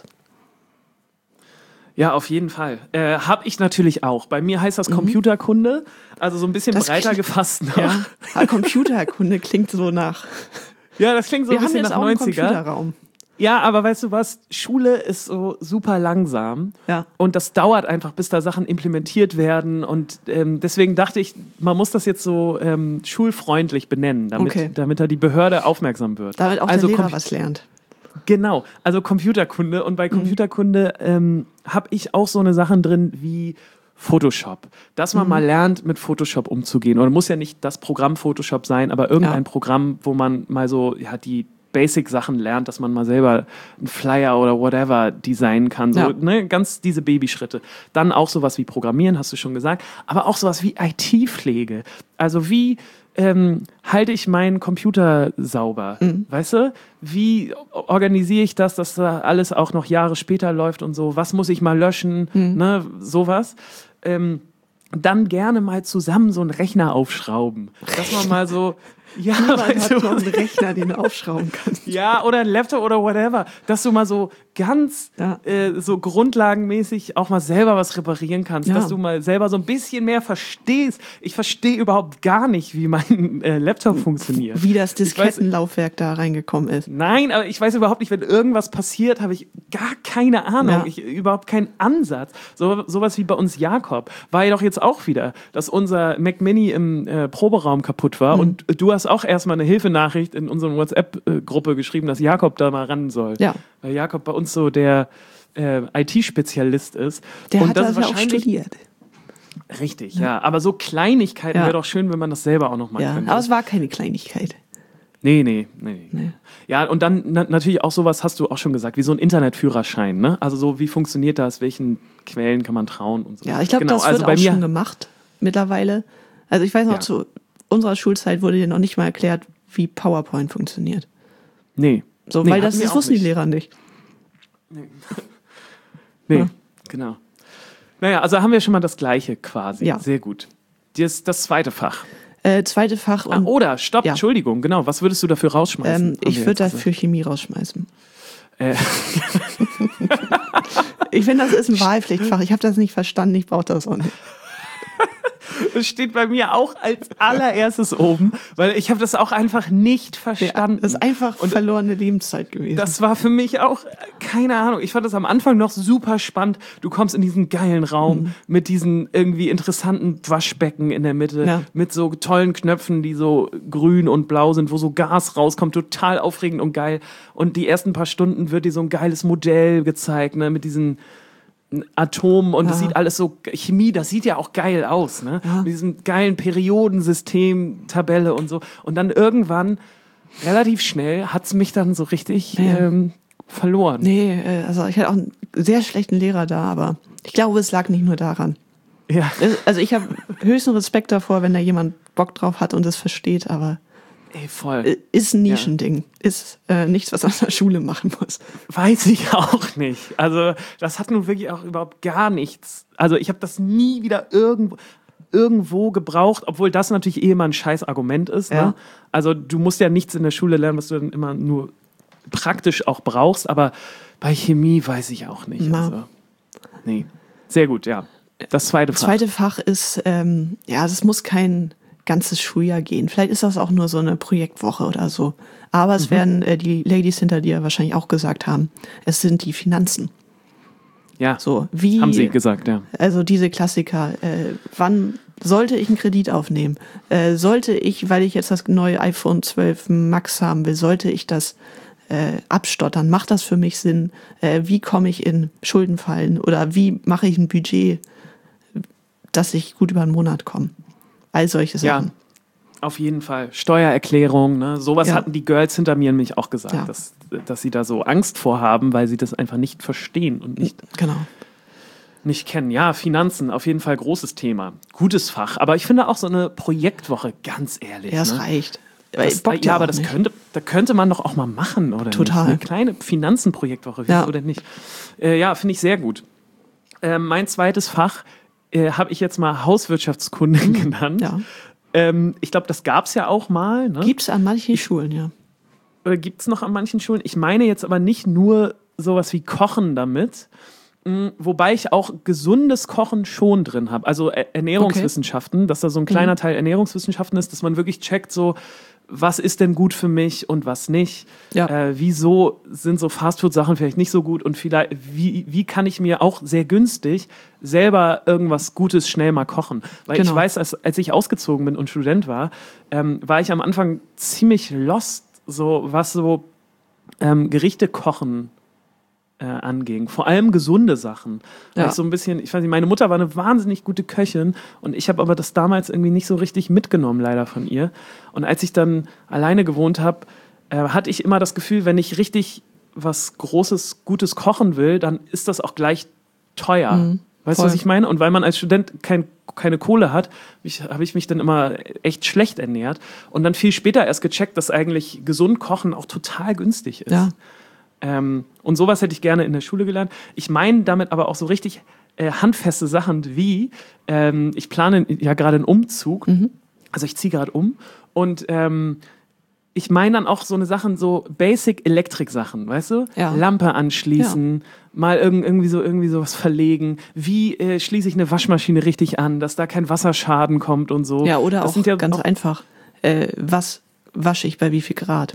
Ja, auf jeden Fall. Äh, hab ich natürlich auch. Bei mir heißt das mhm. Computerkunde, also so ein bisschen das breiter klingt, gefasst noch. Ja, aber Computerkunde klingt so nach... Ja, das klingt so Wir ein bisschen haben jetzt nach auch neunziger. Einen Computerraum. Ja, aber weißt du was? Schule ist so super langsam ja. und das dauert einfach, bis da Sachen implementiert werden und ähm, deswegen dachte ich, man muss das jetzt so ähm, schulfreundlich benennen, damit, okay. damit da die Behörde aufmerksam wird. Damit auch also der Lehrer Com- was lernt. Genau, also Computerkunde und bei Computerkunde mhm. ähm, habe ich auch so eine Sachen drin wie Photoshop, dass man mhm. mal lernt, mit Photoshop umzugehen. Oder muss ja nicht das Programm Photoshop sein, aber irgendein ja. Programm, wo man mal so ja die Basic-Sachen lernt, dass man mal selber einen Flyer oder whatever designen kann. So, ja. ne, ganz diese Babyschritte. Dann auch sowas wie Programmieren, hast du schon gesagt, aber auch sowas wie I T-Pflege. Also wie ähm, halte ich meinen Computer sauber? Mhm. Weißt du? Wie organisiere ich das, dass da alles auch noch Jahre später läuft und so? Was muss ich mal löschen? Mhm. Ne, sowas. Ähm, dann gerne mal zusammen so einen Rechner aufschrauben. Dass man mal so... Ja, Niemand hat noch einen Rechner, den du aufschrauben kannst. Ja, oder ein Laptop oder whatever. Dass du mal so ganz ja. äh, so grundlagenmäßig auch mal selber was reparieren kannst. Ja. Dass du mal selber so ein bisschen mehr verstehst. Ich verstehe überhaupt gar nicht, wie mein äh, Laptop funktioniert. Wie das Diskettenlaufwerk da reingekommen ist. Nein, aber ich weiß überhaupt nicht, wenn irgendwas passiert, habe ich gar keine Ahnung. Ja. Ich, überhaupt keinen Ansatz. So, sowas wie bei uns Jakob. War ja doch jetzt auch wieder, dass unser Mac Mini im äh, Proberaum kaputt war. Mhm. Und du hast auch erstmal eine Hilfenachricht in unsere WhatsApp-Gruppe geschrieben, dass Jakob da mal ran soll. Ja. Weil Jakob bei uns so der äh, I T-Spezialist ist. Der und hat das das ja auch studiert. Richtig, ja. ja. Aber so Kleinigkeiten ja. wäre doch schön, wenn man das selber auch noch mal ja. könnte. Aber es war keine Kleinigkeit. Nee, nee, nee, nee. Ja, und dann na, natürlich auch sowas, hast du auch schon gesagt, wie so ein Internetführerschein, ne? Also so, wie funktioniert das, welchen Quellen kann man trauen und so. Ja, ich glaube, genau, das wird also bei auch mir schon gemacht mittlerweile. Also ich weiß noch, ja. zu unserer Schulzeit wurde dir noch nicht mal erklärt, wie PowerPoint funktioniert. Nee. So, nee, weil das, das wussten nicht. die Lehrer nicht. Nee, nee ja. genau. Naja, also haben wir schon mal das Gleiche quasi. Ja. Sehr gut. Das, das zweite Fach. Äh, zweite Fach. Und, ah, oder, stopp, ja. Entschuldigung, genau. Was würdest du dafür rausschmeißen? Ähm, ich würde dafür Chemie rausschmeißen. Äh. Ich finde, das ist ein Wahlpflichtfach. Ich habe das nicht verstanden, ich brauche das auch nicht. Das steht bei mir auch als allererstes oben, weil ich habe das auch einfach nicht verstanden. Ja, das ist einfach und verlorene Lebenszeit gewesen. Das war für mich auch, keine Ahnung, ich fand das am Anfang noch super spannend. Du kommst in diesen geilen Raum mhm. mit diesen irgendwie interessanten Waschbecken in der Mitte, ja. mit so tollen Knöpfen, die so grün und blau sind, wo so Gas rauskommt, total aufregend und geil. Und die ersten paar Stunden wird dir so ein geiles Modell gezeigt, ne, mit diesen Atomen und es ja. sieht alles so, Chemie, das sieht ja auch geil aus, ne? Ja. Mit diesem geilen Periodensystem, Tabelle und so. Und dann irgendwann, relativ schnell, hat's mich dann so richtig ja. ähm, verloren. Nee, also ich hatte auch einen sehr schlechten Lehrer da, aber ich glaube, es lag nicht nur daran. Ja. Also ich habe höchsten Respekt davor, wenn da jemand Bock drauf hat und es versteht, aber Ey, voll. Ist ein Nischending. Ja. Ist äh, nichts, was man in der Schule machen muss. Weiß ich auch nicht. Also das hat nun wirklich auch überhaupt gar nichts. Also ich habe das nie wieder irgendwo, irgendwo gebraucht, obwohl das natürlich eh immer ein scheiß Argument ist. Ja. Ne? Also du musst ja nichts in der Schule lernen, was du dann immer nur praktisch auch brauchst. Aber bei Chemie weiß ich auch nicht. Na. Also, nee. Sehr gut, ja. Das zweite Fach. Das zweite Fach ist, ähm, ja, das muss kein ganzes Schuljahr gehen. Vielleicht ist das auch nur so eine Projektwoche oder so. Aber es mhm. werden äh, die Ladies hinter dir wahrscheinlich auch gesagt haben, es sind die Finanzen. Ja, so, wie, haben sie gesagt, ja. Also diese Klassiker. Äh, wann sollte ich einen Kredit aufnehmen? Äh, sollte ich, weil ich jetzt das neue iPhone zwölf Max haben will, sollte ich das äh, abstottern? Macht das für mich Sinn? Äh, wie komme ich in Schuldenfallen? Oder wie mache ich ein Budget, dass ich gut über einen Monat komme? All solche Sachen. Ja, auf jeden Fall. Steuererklärung, ne? Sowas ja. hatten die Girls hinter mir nämlich auch gesagt, ja. dass, dass sie da so Angst vor haben, weil sie das einfach nicht verstehen und nicht, genau. nicht kennen. Ja, Finanzen, auf jeden Fall großes Thema. Gutes Fach. Aber ich finde auch so eine Projektwoche, ganz ehrlich. Ja, es ne? reicht. Das, ja, ja aber das könnte, da könnte man doch auch mal machen, oder Total. nicht? Eine kleine Finanzenprojektwoche, wieso ja. denn nicht? Äh, ja, finde ich sehr gut. Äh, mein zweites Fach Äh, habe ich jetzt mal Hauswirtschaftskunde mhm. genannt. Ja. Ähm, ich glaube, das gab es ja auch mal. Ne? Gibt es an manchen ich, Schulen, ja. Oder gibt es noch an manchen Schulen? Ich meine jetzt aber nicht nur sowas wie Kochen damit, mh, wobei ich auch gesundes Kochen schon drin habe. Also äh, Ernährungswissenschaften, okay. dass da so ein kleiner mhm. Teil Ernährungswissenschaften ist, dass man wirklich checkt, so was ist denn gut für mich und was nicht? Ja. Äh, wieso sind so Fastfood-Sachen vielleicht nicht so gut und vielleicht, wie, wie kann ich mir auch sehr günstig selber irgendwas Gutes schnell mal kochen? Weil genau. ich weiß, als, als ich ausgezogen bin und Student war, ähm, war ich am Anfang ziemlich lost, so was so ähm, Gerichte kochen Äh, anging. Vor allem gesunde Sachen. Ja. Weil ich so ein bisschen, ich weiß nicht, meine Mutter war eine wahnsinnig gute Köchin und ich habe aber das damals irgendwie nicht so richtig mitgenommen, leider von ihr. Und als ich dann alleine gewohnt habe, äh, hatte ich immer das Gefühl, wenn ich richtig was Großes, Gutes kochen will, dann ist das auch gleich teuer. Mhm. Weißt du, was ich meine? Und weil man als Student kein, keine Kohle hat, habe ich mich dann immer echt schlecht ernährt und dann viel später erst gecheckt, dass eigentlich gesund kochen auch total günstig ist. Ja. Ähm, und sowas hätte ich gerne in der Schule gelernt. Ich meine damit aber auch so richtig äh, handfeste Sachen wie, ähm, ich plane ja gerade einen Umzug, mhm. also ich ziehe gerade um und ähm, ich meine dann auch so eine Sachen, so Basic-Elektrik-Sachen, weißt du? Ja. Lampe anschließen, ja. mal irg- irgendwie so irgendwie sowas verlegen. Wie äh, schließe ich eine Waschmaschine richtig an, dass da kein Wasserschaden kommt und so. Ja, oder das auch sind ja ganz auch, einfach, äh, was wasche ich bei wie viel Grad?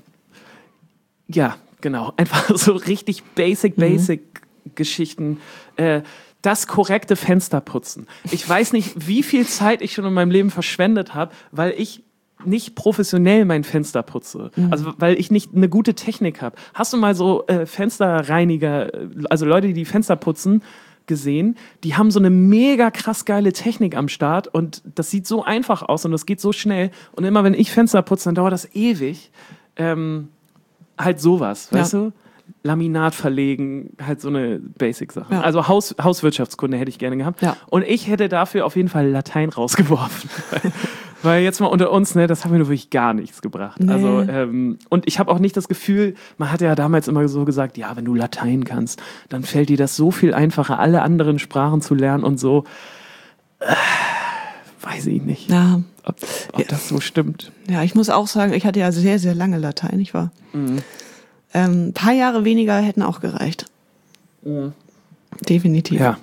Ja, genau. Einfach so richtig basic, basic mhm. Geschichten. Äh, das korrekte Fenster putzen. Ich weiß nicht, wie viel Zeit ich schon in meinem Leben verschwendet habe, weil ich nicht professionell mein Fenster putze. Mhm. Also weil ich nicht eine gute Technik habe. Hast du mal so äh, Fensterreiniger, also Leute, die die Fenster putzen, gesehen? Die haben so eine mega krass geile Technik am Start und das sieht so einfach aus und das geht so schnell. Und immer wenn ich Fenster putze, dann dauert das ewig. Ähm, halt sowas, ja. weißt du? Laminat verlegen, halt so eine Basic-Sache. Ja. Also Haus, Hauswirtschaftskunde hätte ich gerne gehabt. Ja. Und ich hätte dafür auf jeden Fall Latein rausgeworfen. Weil jetzt mal unter uns, ne, das hat mir nur wirklich gar nichts gebracht. Nee. Also, ähm, und ich habe auch nicht das Gefühl, man hat ja damals immer so gesagt, ja, wenn du Latein kannst, dann fällt dir das so viel einfacher, alle anderen Sprachen zu lernen und so. Äh, weiß ich nicht. Ja. ob, ob ja. das so stimmt. Ja, ich muss auch sagen, ich hatte ja sehr, sehr lange Latein. Ich war mhm. ähm, ein paar Jahre weniger hätten auch gereicht. Mhm. Definitiv. Ja.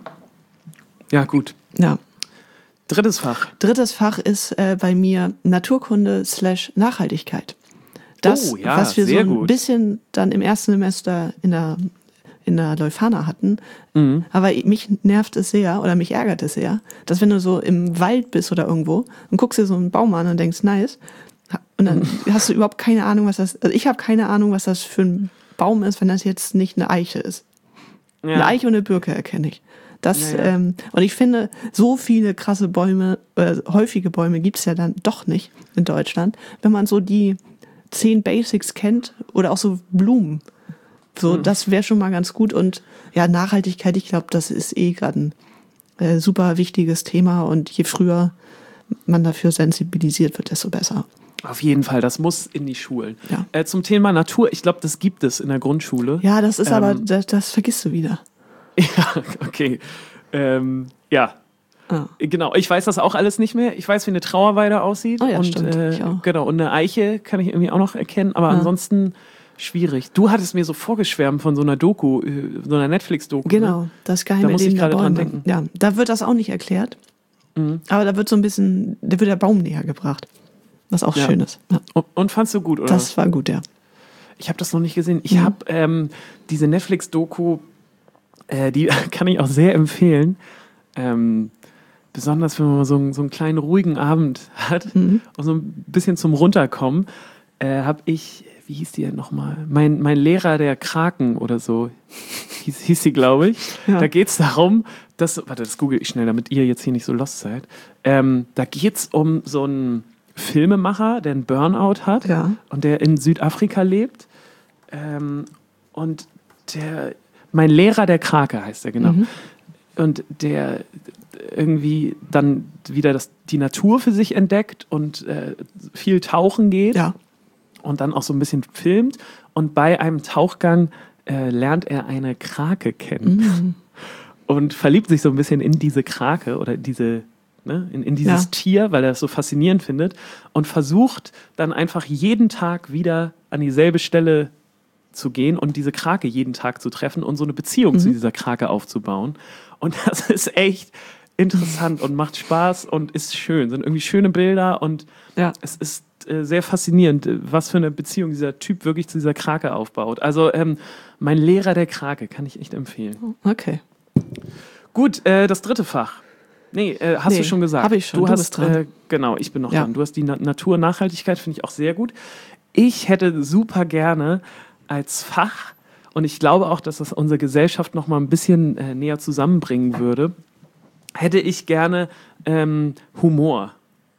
Ja, gut. Ja. Drittes Fach. Drittes Fach ist äh, bei mir Naturkunde slash Nachhaltigkeit. Das, oh, ja, was wir sehr so ein gut. bisschen dann im ersten Semester in der, in der Leuphana hatten. Mhm. Aber mich nervt es sehr oder mich ärgert es sehr, dass wenn du so im Wald bist oder irgendwo und guckst dir so einen Baum an und denkst, nice, und dann mhm. hast du überhaupt keine Ahnung, was das, also ich habe keine Ahnung, was das für ein Baum ist, wenn das jetzt nicht eine Eiche ist. Ja. Eine Eiche und eine Birke erkenne ich. Das, ja, ja. Ähm, und ich finde, so viele krasse Bäume, äh, häufige Bäume gibt es ja dann doch nicht in Deutschland. Wenn man so die zehn Basics kennt oder auch so Blumen, so mhm. das wäre schon mal ganz gut. Und ja, Nachhaltigkeit, ich glaube, das ist eh gerade ein äh, super wichtiges Thema. Und je früher man dafür sensibilisiert wird, desto besser. Auf jeden Fall, das muss in die Schulen. Ja. Äh, zum Thema Natur, ich glaube, das gibt es in der Grundschule. Ja, das ist ähm, aber, das, das vergisst du wieder. Ja, okay. Ähm, ja. Ah. Genau, ich weiß das auch alles nicht mehr. Ich weiß, wie eine Trauerweide aussieht. Oh ja, und, stimmt. Äh, ich auch. Genau, und eine Eiche kann ich irgendwie auch noch erkennen, aber ah. ansonsten schwierig. Du hattest mir so vorgeschwärmt von so einer Doku, so einer Netflix-Doku. Genau, ne? das geheime Da muss Leben ich gerade der dran Bäume. denken. Ja, da wird das auch nicht erklärt. Mhm. Aber da wird so ein bisschen, da wird der Baum näher gebracht. Was auch ja. schön ist. Ja. Und, und fandst du gut, oder? Das war gut, ja. Ich habe das noch nicht gesehen. Ich mhm. habe ähm, diese Netflix-Doku, äh, die kann ich auch sehr empfehlen. Ähm, besonders, wenn man mal so, einen, so einen kleinen ruhigen Abend hat mhm. und so ein bisschen zum Runterkommen, äh, habe ich, wie hieß die denn nochmal? Mein, mein Lehrer der Kraken oder so, hieß, hieß sie, glaube ich. Ja. Da geht es darum, dass, warte, das google ich schnell, damit ihr jetzt hier nicht so lost seid. Ähm, da geht es um so einen Filmemacher, der einen Burnout hat ja. und der in Südafrika lebt. Ähm, und der, mein Lehrer der Krake heißt er, genau. Mhm. Und der irgendwie dann wieder das, die Natur für sich entdeckt und äh, viel tauchen geht ja. und dann auch so ein bisschen filmt. Und bei einem Tauchgang äh, lernt er eine Krake kennen mhm. und verliebt sich so ein bisschen in diese Krake oder diese, ne, in, in dieses ja. Tier, weil er es so faszinierend findet und versucht dann einfach jeden Tag wieder an dieselbe Stelle zu gehen und diese Krake jeden Tag zu treffen und so eine Beziehung mhm. zu dieser Krake aufzubauen. Und das ist echt interessant und macht Spaß und ist schön. Sind irgendwie schöne Bilder und ja. es ist äh, sehr faszinierend, was für eine Beziehung dieser Typ wirklich zu dieser Krake aufbaut. Also ähm, mein Lehrer der Krake kann ich echt empfehlen. Okay. Gut, äh, das dritte Fach. Nee, äh, hast nee, du schon gesagt. Hab ich schon, du, du hast, bist dran. Äh, genau, ich bin noch ja. dran. Du hast die Na- Natur- und Nachhaltigkeit, finde ich auch sehr gut. Ich hätte super gerne als Fach, und ich glaube auch, dass das unsere Gesellschaft noch mal ein bisschen äh, näher zusammenbringen würde, hätte ich gerne ähm, Humor.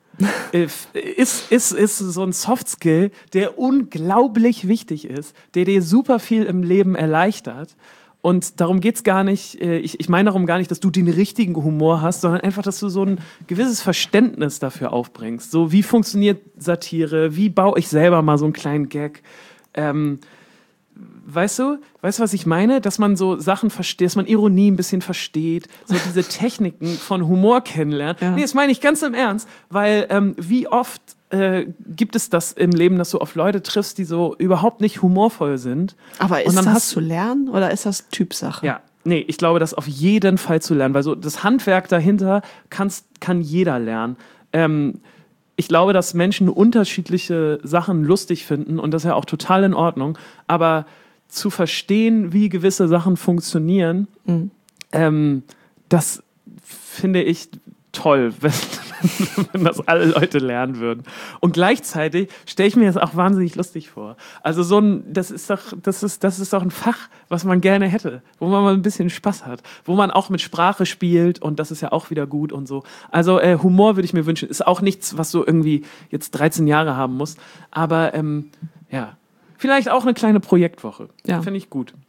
ist, ist, ist so ein Soft-Skill, der unglaublich wichtig ist, der dir super viel im Leben erleichtert. Und darum geht es gar nicht, ich, ich meine darum gar nicht, dass du den richtigen Humor hast, sondern einfach, dass du so ein gewisses Verständnis dafür aufbringst. So, wie funktioniert Satire? Wie baue ich selber mal so einen kleinen Gag? Ähm, Weißt du, weißt du, was ich meine? Dass man so Sachen versteht, dass man Ironie ein bisschen versteht, so diese Techniken von Humor kennenlernt. Ja. Nee, das meine ich ganz im Ernst, weil ähm, wie oft äh, gibt es das im Leben, dass du auf Leute triffst, die so überhaupt nicht humorvoll sind. Aber ist und dann das hast, zu lernen oder ist das Typsache? Ja, nee, ich glaube, das auf jeden Fall zu lernen, weil so das Handwerk dahinter kannst, kann jeder lernen. Ähm, Ich glaube, dass Menschen unterschiedliche Sachen lustig finden und das ist ja auch total in Ordnung. Aber zu verstehen, wie gewisse Sachen funktionieren, mhm. ähm, das finde ich toll, wenn, wenn das alle Leute lernen würden. Und gleichzeitig stelle ich mir das auch wahnsinnig lustig vor. Also so ein, das ist doch, das ist, das ist doch ein Fach, was man gerne hätte, wo man mal ein bisschen Spaß hat, wo man auch mit Sprache spielt und das ist ja auch wieder gut und so. Also äh, Humor würde ich mir wünschen. Ist auch nichts, was so irgendwie jetzt dreizehn Jahre haben muss. Aber ähm, ja, vielleicht auch eine kleine Projektwoche. Ja. Finde ich gut.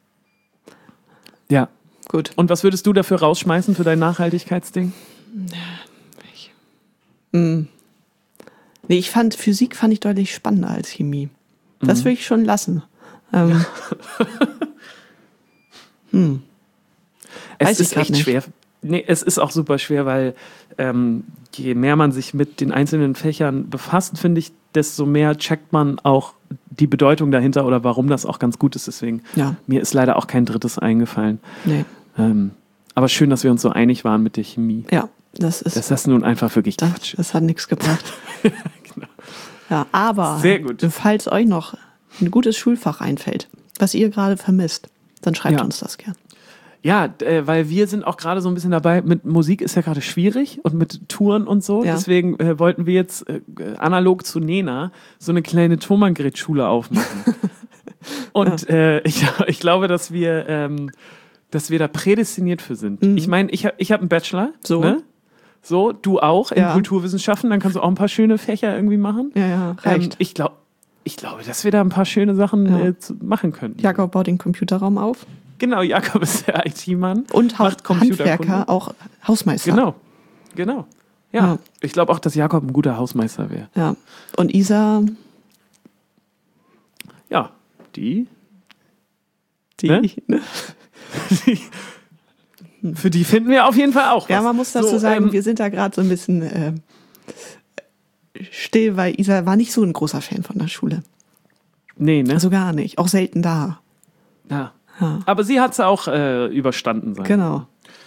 Ja. Gut. Und was würdest du dafür rausschmeißen für dein Nachhaltigkeitsding? Ich, mh. Nee, ich fand, Physik fand ich deutlich spannender als Chemie. Das mhm. würde ich schon lassen. Ähm, ja. hm. Es Weiß ist echt nicht. schwer. Nee, es ist auch super schwer, weil ähm, je mehr man sich mit den einzelnen Fächern befasst, finde ich, desto mehr checkt man auch die Bedeutung dahinter oder warum das auch ganz gut ist. Deswegen, ja. mir ist leider auch kein drittes eingefallen. Nee. Ähm, aber schön, dass wir uns so einig waren mit der Chemie. Ja, das ist... Das ist nun einfach wirklich das, Quatsch. Das hat nichts gebracht. Genau. Ja, aber Sehr gut. falls euch noch ein gutes Schulfach einfällt, was ihr gerade vermisst, dann schreibt Ja. uns das gern. Ja, äh, weil wir sind auch gerade so ein bisschen dabei, mit Musik ist ja gerade schwierig und mit Touren und so. Ja. Deswegen äh, wollten wir jetzt äh, analog zu Nena so eine kleine Thomangret-Schule aufmachen. Und äh, ich, ich glaube, dass wir, ähm, dass wir da prädestiniert für sind. Mhm. Ich meine, ich, hab- ich habe einen Bachelor. So. Ne? So, du auch in Ja. Kulturwissenschaften. Dann kannst du auch ein paar schöne Fächer irgendwie machen. Ja, ja, reicht. Ähm, ich, glaub, ich glaube, dass wir da ein paar schöne Sachen Ja. äh, zu, machen können. Jakob baut den Computerraum auf. Genau, Jakob ist der I T-Mann. Und ha- macht Computerkunde. Handwerker, auch Hausmeister. Genau, genau. Ja, Ja. ich glaube auch, dass Jakob ein guter Hausmeister wäre. Ja. Und Isa, Ja, die, die... Ne? für die finden wir auf jeden Fall auch was. Ja, man muss dazu So, sagen, ähm, wir sind da gerade so ein bisschen äh, still, weil Isa war nicht so ein großer Fan von der Schule. Nee, ne? Also gar nicht. Auch selten da. ja. Ja. Aber sie hat es auch äh, überstanden sein. Genau.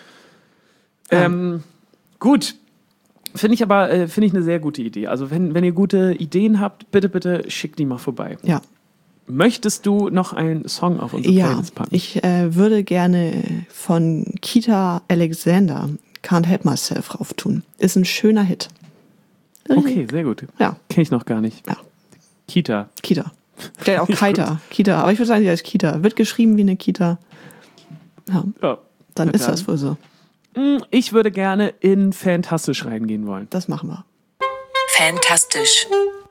Ähm, gut. Finde ich aber, äh, finde ich eine sehr gute Idee. Also wenn, wenn ihr gute Ideen habt, bitte, bitte schickt die mal vorbei. Ja. Möchtest du noch einen Song auf unsere Ja, Playlist packen? ich äh, würde gerne von Kita Alexander Can't Help Myself drauf tun. Ist ein schöner Hit. Okay, sehr gut. Ja, Kenne ich noch gar nicht. ja. Kita. Kita. Der auch Kita. Kita. Aber ich würde sagen, die heißt Kita. Wird geschrieben wie eine Kita. Ja, Ja. dann Na ist dann. das wohl so. Mm, Ich würde gerne in Fantastisch reingehen wollen. Das machen wir. Fantastisch.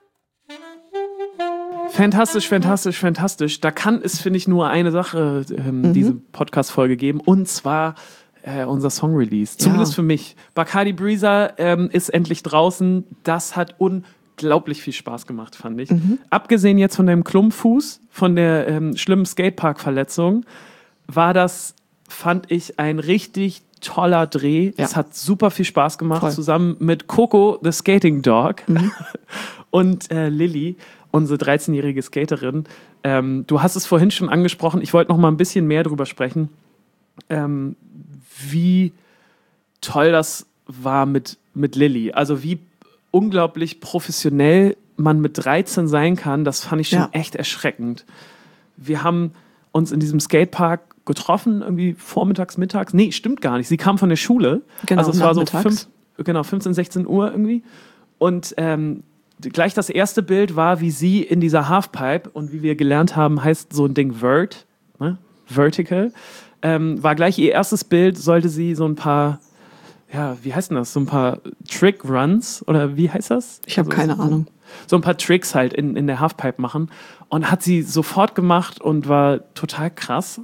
Fantastisch, fantastisch, fantastisch. Da kann es, finde ich, nur eine Sache, ähm, Mhm. diese Podcast-Folge geben. Und zwar äh, unser Song-Release. Zumindest Ja. für mich. Bacardi Breezer ähm, ist endlich draußen. Das hat unglaublich viel Spaß gemacht, fand ich. Mhm. Abgesehen jetzt von deinem Klumpfuß, von der ähm, schlimmen Skatepark-Verletzung, war das, fand ich, ein richtig toller Dreh. Ja. Es hat super viel Spaß gemacht, Voll. zusammen mit Coco, the Skating Dog, und äh, Lilly, unsere dreizehnjährige Skaterin. Ähm, du hast es vorhin schon angesprochen, ich wollte noch mal ein bisschen mehr drüber sprechen, ähm, wie toll das war mit, mit Lilly. Also wie unglaublich professionell man mit dreizehn sein kann, das fand ich schon Ja. echt erschreckend. Wir haben uns in diesem Skatepark getroffen, irgendwie vormittags, mittags. Nee, stimmt gar nicht. Sie kam von der Schule. Genau, also es war so nachmittags. fünf, genau, fünfzehn, sechzehn Uhr irgendwie. Und ähm, gleich das erste Bild war, wie sie in dieser Halfpipe, und wie wir gelernt haben, heißt so ein Ding Vert, ne? Vertical, ähm, war gleich ihr erstes Bild, sollte sie so ein paar, ja, wie heißt denn das, so ein paar Trick-Runs, oder wie heißt das? Ich habe Also, keine so, Ahnung. So ein paar Tricks halt in, in der Halfpipe machen, und hat sie sofort gemacht und war total krass,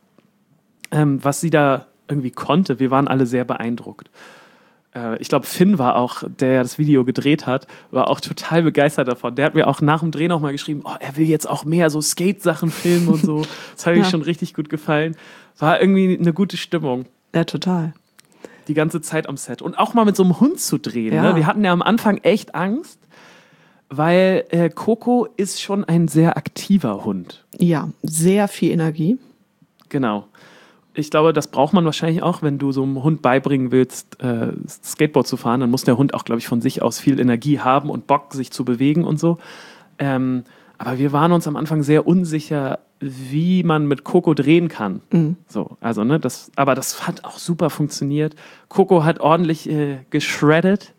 ähm, was sie da irgendwie konnte. Wir waren alle sehr beeindruckt. Ich glaube, Finn war auch, der das Video gedreht hat, war auch total begeistert davon. Der hat mir auch nach dem Dreh nochmal geschrieben, oh, er will jetzt auch mehr so Skate-Sachen filmen und so. Das hat mir Ja. schon richtig gut gefallen. War irgendwie eine gute Stimmung, Ja, total. die ganze Zeit am Set. Und auch mal mit so einem Hund zu drehen. Ja. Ne? Wir hatten ja am Anfang echt Angst, weil äh, Coco ist schon ein sehr aktiver Hund. Ja, sehr viel Energie. Genau. Ich glaube, das braucht man wahrscheinlich auch, wenn du so einem Hund beibringen willst, äh, Skateboard zu fahren. Dann muss der Hund auch, glaube ich, von sich aus viel Energie haben und Bock, sich zu bewegen und so. Ähm, aber wir waren uns am Anfang sehr unsicher, wie man mit Coco drehen kann. Mhm. So, also, ne, das, aber das hat auch super funktioniert. Coco hat ordentlich äh, geschreddet,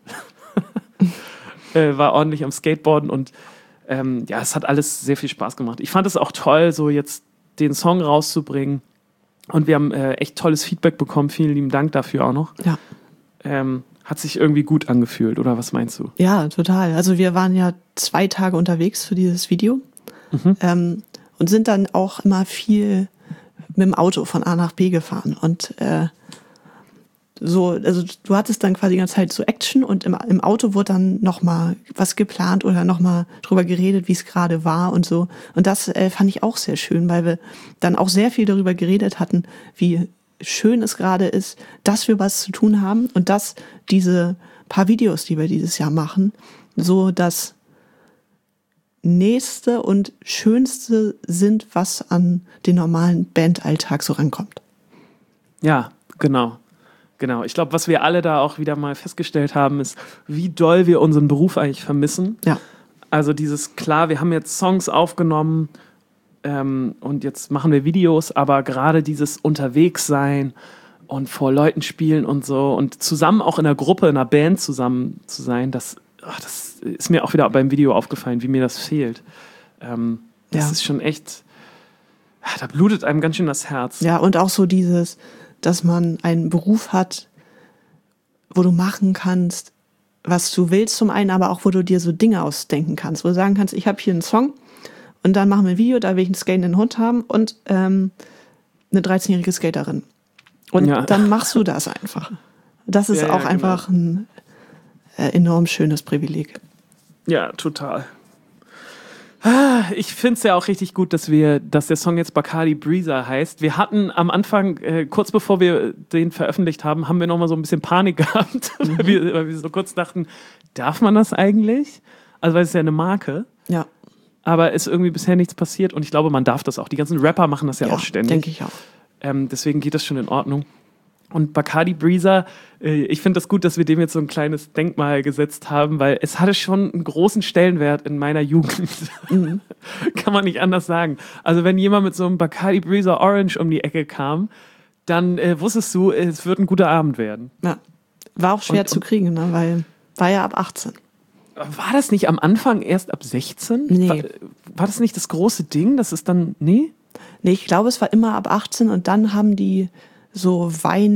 äh, war ordentlich am Skateboarden, und ähm, ja, es hat alles sehr viel Spaß gemacht. Ich fand es auch toll, so jetzt den Song rauszubringen. Und wir haben äh, echt tolles Feedback bekommen. Vielen lieben Dank dafür auch noch. Ja. Ähm, hat sich irgendwie gut angefühlt, oder was meinst du? Ja, total. Also wir waren ja zwei Tage unterwegs für dieses Video Mhm. ähm, und sind dann auch immer viel mit dem Auto von A nach B gefahren. Und äh, so, also du hattest dann quasi die ganze Zeit so Action, und im, im Auto wurde dann nochmal was geplant oder nochmal drüber geredet, wie es gerade war und so. Und das äh, fand ich auch sehr schön, weil wir dann auch sehr viel darüber geredet hatten, wie schön es gerade ist, dass wir was zu tun haben und dass diese paar Videos, die wir dieses Jahr machen, so das Nächste und Schönste sind, was an den normalen Bandalltag so rankommt. Ja, genau. Genau. Ich glaube, was wir alle da auch wieder mal festgestellt haben, ist, wie doll wir unseren Beruf eigentlich vermissen. Ja. Also dieses, klar, wir haben jetzt Songs aufgenommen ähm, und jetzt machen wir Videos, aber gerade dieses Unterwegssein und vor Leuten spielen und so und zusammen auch in einer Gruppe, in einer Band zusammen zu sein, das, ach, das ist mir auch wieder beim Video aufgefallen, wie mir das fehlt. Ähm, das ja. ist schon echt, da blutet einem ganz schön das Herz. Ja, und auch so dieses, dass man einen Beruf hat, wo du machen kannst, was du willst zum einen, aber auch wo du dir so Dinge ausdenken kannst, wo du sagen kannst, ich habe hier einen Song und dann machen wir ein Video, da will ich einen skatenden Hund haben und ähm, eine dreizehnjährige Skaterin. Und ja. dann machst du das einfach. Das ist ja, auch ja, einfach genau. ein äh, enorm schönes Privileg. Ja, total. Ich finde es ja auch richtig gut, dass wir, dass der Song jetzt Bacardi Breezer heißt. Wir hatten am Anfang, äh, kurz bevor wir den veröffentlicht haben, haben wir noch mal so ein bisschen Panik gehabt, mhm. weil, wir, weil wir so kurz dachten, darf man das eigentlich? Also weil es ist ja eine Marke. Ja. Aber ist irgendwie bisher nichts passiert und ich glaube, man darf das auch. Die ganzen Rapper machen das ja, ja auch ständig. Denke ich auch. Ähm, deswegen geht das schon in Ordnung. Und Bacardi Breezer, äh, ich finde das gut, dass wir dem jetzt so ein kleines Denkmal gesetzt haben, weil es hatte schon einen großen Stellenwert in meiner Jugend. Mhm. Kann man nicht anders sagen. Also wenn jemand mit so einem Bacardi Breezer Orange um die Ecke kam, dann äh, wusstest du, es wird ein guter Abend werden. Ja, war auch schwer und, zu kriegen, ne? Weil war ja ab achtzehn. War das nicht am Anfang erst ab sechzehn? Nee. War, war das nicht das große Ding, dass es dann, nee? Nee, ich glaube, es war immer ab achtzehn und dann haben die so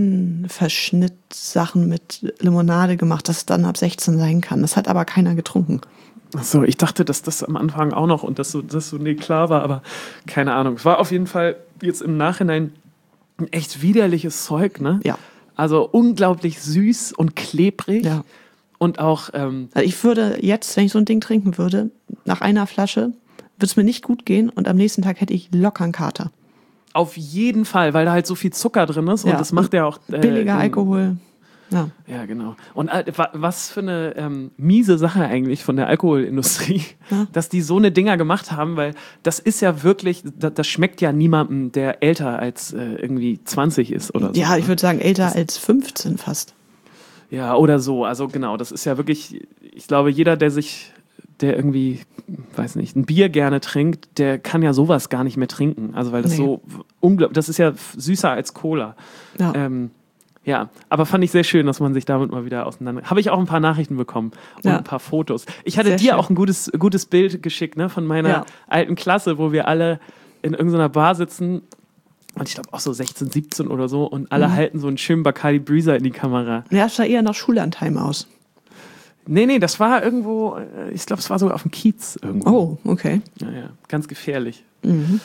Weinverschnittsachen mit Limonade gemacht, dass es dann ab sechzehn sein kann. Das hat aber keiner getrunken. Ach so, ich dachte, dass das am Anfang auch noch und dass so, dass so nee, klar war, aber keine Ahnung. Es war auf jeden Fall jetzt im Nachhinein ein echt widerliches Zeug, ne? Ja. Also unglaublich süß und klebrig. Ja. Und auch... Ähm, also ich würde jetzt, wenn ich so ein Ding trinken würde, nach einer Flasche, würde es mir nicht gut gehen und am nächsten Tag hätte ich locker einen Kater. Auf jeden Fall, weil da halt so viel Zucker drin ist und ja. das macht ja auch... Äh, billiger Alkohol. Ja. ja, genau. Und äh, was für eine ähm, miese Sache eigentlich von der Alkoholindustrie, ja. dass die so eine Dinger gemacht haben, weil das ist ja wirklich, das, das schmeckt ja niemandem, der älter als äh, irgendwie zwanzig ist oder so. Ja, ich würde sagen älter das, als fünfzehn fast. Ja, oder so. Also genau, das ist ja wirklich, ich glaube, jeder, der sich, der irgendwie, weiß nicht, ein Bier gerne trinkt, der kann ja sowas gar nicht mehr trinken. Also weil das nee. so unglaublich, das ist ja süßer als Cola. Ja. Ähm, Ja, aber fand ich sehr schön, dass man sich damit mal wieder auseinander... Habe ich auch ein paar Nachrichten bekommen und ja. ein paar Fotos. Ich hatte sehr dir schön. auch ein gutes, gutes Bild geschickt, ne, von meiner ja. alten Klasse, wo wir alle in irgendeiner Bar sitzen und ich glaube auch so sechzehn, siebzehn oder so und alle mhm. halten so einen schönen Bacardi Breezer in die Kamera. Ja, es sah eher nach Schullandheim aus. Nee, nee, das war irgendwo, ich glaube, es war sogar auf dem Kiez irgendwo. Oh, okay. Ja, ja, ganz gefährlich. Mhm.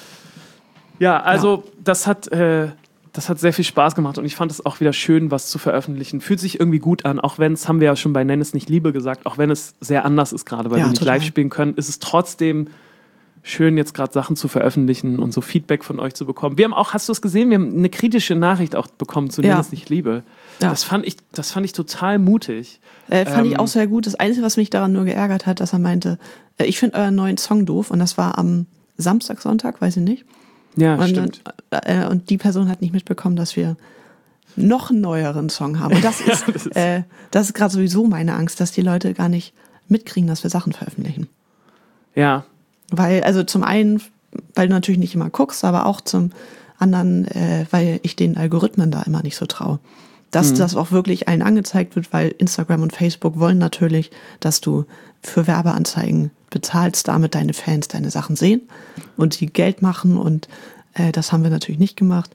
Ja, also ja. das hat... Äh, Das hat sehr viel Spaß gemacht und ich fand es auch wieder schön, was zu veröffentlichen. Fühlt sich irgendwie gut an, auch wenn es, haben wir ja schon bei Nenn es nicht Liebe gesagt, auch wenn es sehr anders ist gerade, weil ja, wir nicht total. live spielen können, ist es trotzdem schön, jetzt gerade Sachen zu veröffentlichen und so Feedback von euch zu bekommen. Wir haben auch, hast du es gesehen, wir haben eine kritische Nachricht auch bekommen zu Nenn ja. es nicht Liebe. Ja. Das fand ich, das fand ich total mutig. Äh, fand ähm, ich auch sehr gut. Das Einzige, was mich daran nur geärgert hat, dass er meinte, äh, ich finde euren neuen Song doof und das war am Samstag, Sonntag, weiß ich nicht. Ja, und, stimmt. Äh, und die Person hat nicht mitbekommen, dass wir noch einen neueren Song haben. Und das ist, das ist, äh, das ist gerade sowieso meine Angst, dass die Leute gar nicht mitkriegen, dass wir Sachen veröffentlichen. Ja. Weil, also zum einen, weil du natürlich nicht immer guckst, aber auch zum anderen, äh, weil ich den Algorithmen da immer nicht so traue. Dass mhm. das auch wirklich allen angezeigt wird, weil Instagram und Facebook wollen natürlich, dass du für Werbeanzeigen bezahlst, damit deine Fans deine Sachen sehen und die Geld machen und äh, das haben wir natürlich nicht gemacht.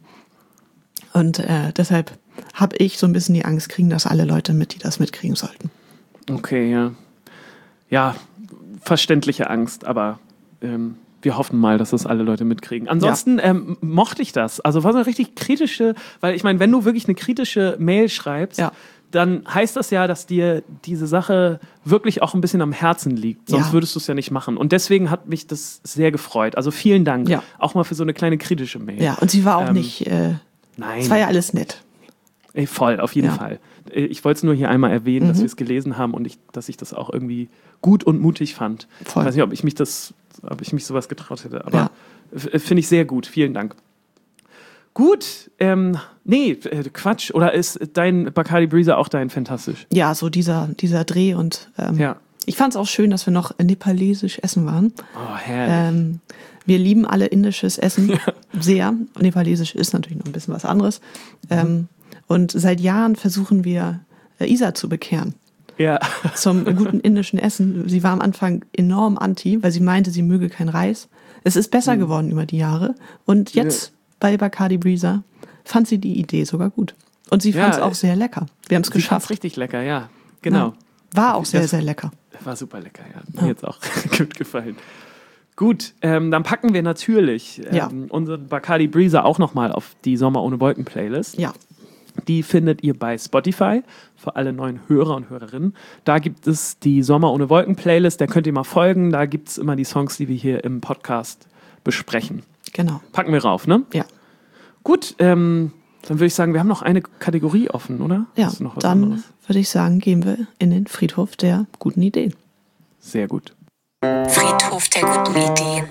Und äh, deshalb habe ich so ein bisschen die Angst, kriegen das alle Leute mit, die das mitkriegen sollten. Okay, ja. Ja, verständliche Angst, aber ähm, wir hoffen mal, dass das alle Leute mitkriegen. Ansonsten ja. ähm, mochte ich das. Also war so eine richtig kritische, weil ich meine, wenn du wirklich eine kritische Mail schreibst, ja. dann heißt das ja, dass dir diese Sache wirklich auch ein bisschen am Herzen liegt. Sonst ja. würdest du es ja nicht machen. Und deswegen hat mich das sehr gefreut. Also vielen Dank. Ja. Auch mal für so eine kleine kritische Mail. Ja, und sie war auch ähm, nicht, äh, Nein. Es war ja alles nett. Ey, voll, auf jeden ja. Fall. Ich wollte es nur hier einmal erwähnen, mhm. dass wir es gelesen haben und ich, dass ich das auch irgendwie gut und mutig fand. Voll. Ich weiß nicht, ob ich mich das, ob ich mich sowas getraut hätte, aber ja. finde ich sehr gut. Vielen Dank. Gut, ähm, nee, Quatsch. Oder ist dein Bacardi Breezer auch dein fantastisch? Ja, so dieser, dieser Dreh und ähm, ja. ich fand es auch schön, dass wir noch nepalesisch essen waren. Oh, herrlich. Ähm, wir lieben alle indisches Essen ja. sehr. Nepalesisch ist natürlich noch ein bisschen was anderes. Mhm. Ähm, und seit Jahren versuchen wir, äh, Isa zu bekehren. Ja. Zum guten indischen Essen. Sie war am Anfang enorm anti, weil sie meinte, sie möge kein Reis. Es ist besser mhm. geworden über die Jahre. Und jetzt... Ja. Bei Bacardi Breezer fand sie die Idee sogar gut. Und sie fand es ja, auch sehr lecker. Wir haben es geschafft. Richtig lecker, ja. Genau. Ja, war auch sehr, das sehr lecker. War super lecker, ja. Mir ja. jetzt auch gut gefallen. Gut, ähm, dann packen wir natürlich ähm, ja. unseren Bacardi Breezer auch nochmal auf die Sommer ohne Wolken Playlist. Ja. Die findet ihr bei Spotify für alle neuen Hörer und Hörerinnen. Da gibt es die Sommer ohne Wolken Playlist. Da könnt ihr mal folgen. Da gibt es immer die Songs, die wir hier im Podcast besprechen. Genau. Packen wir rauf, ne? Ja. Gut, ähm, dann würde ich sagen, wir haben noch eine Kategorie offen, oder? Ja, noch was dann anderes? würde ich sagen, gehen wir in den Friedhof der guten Ideen. Sehr gut. Friedhof der guten Ideen.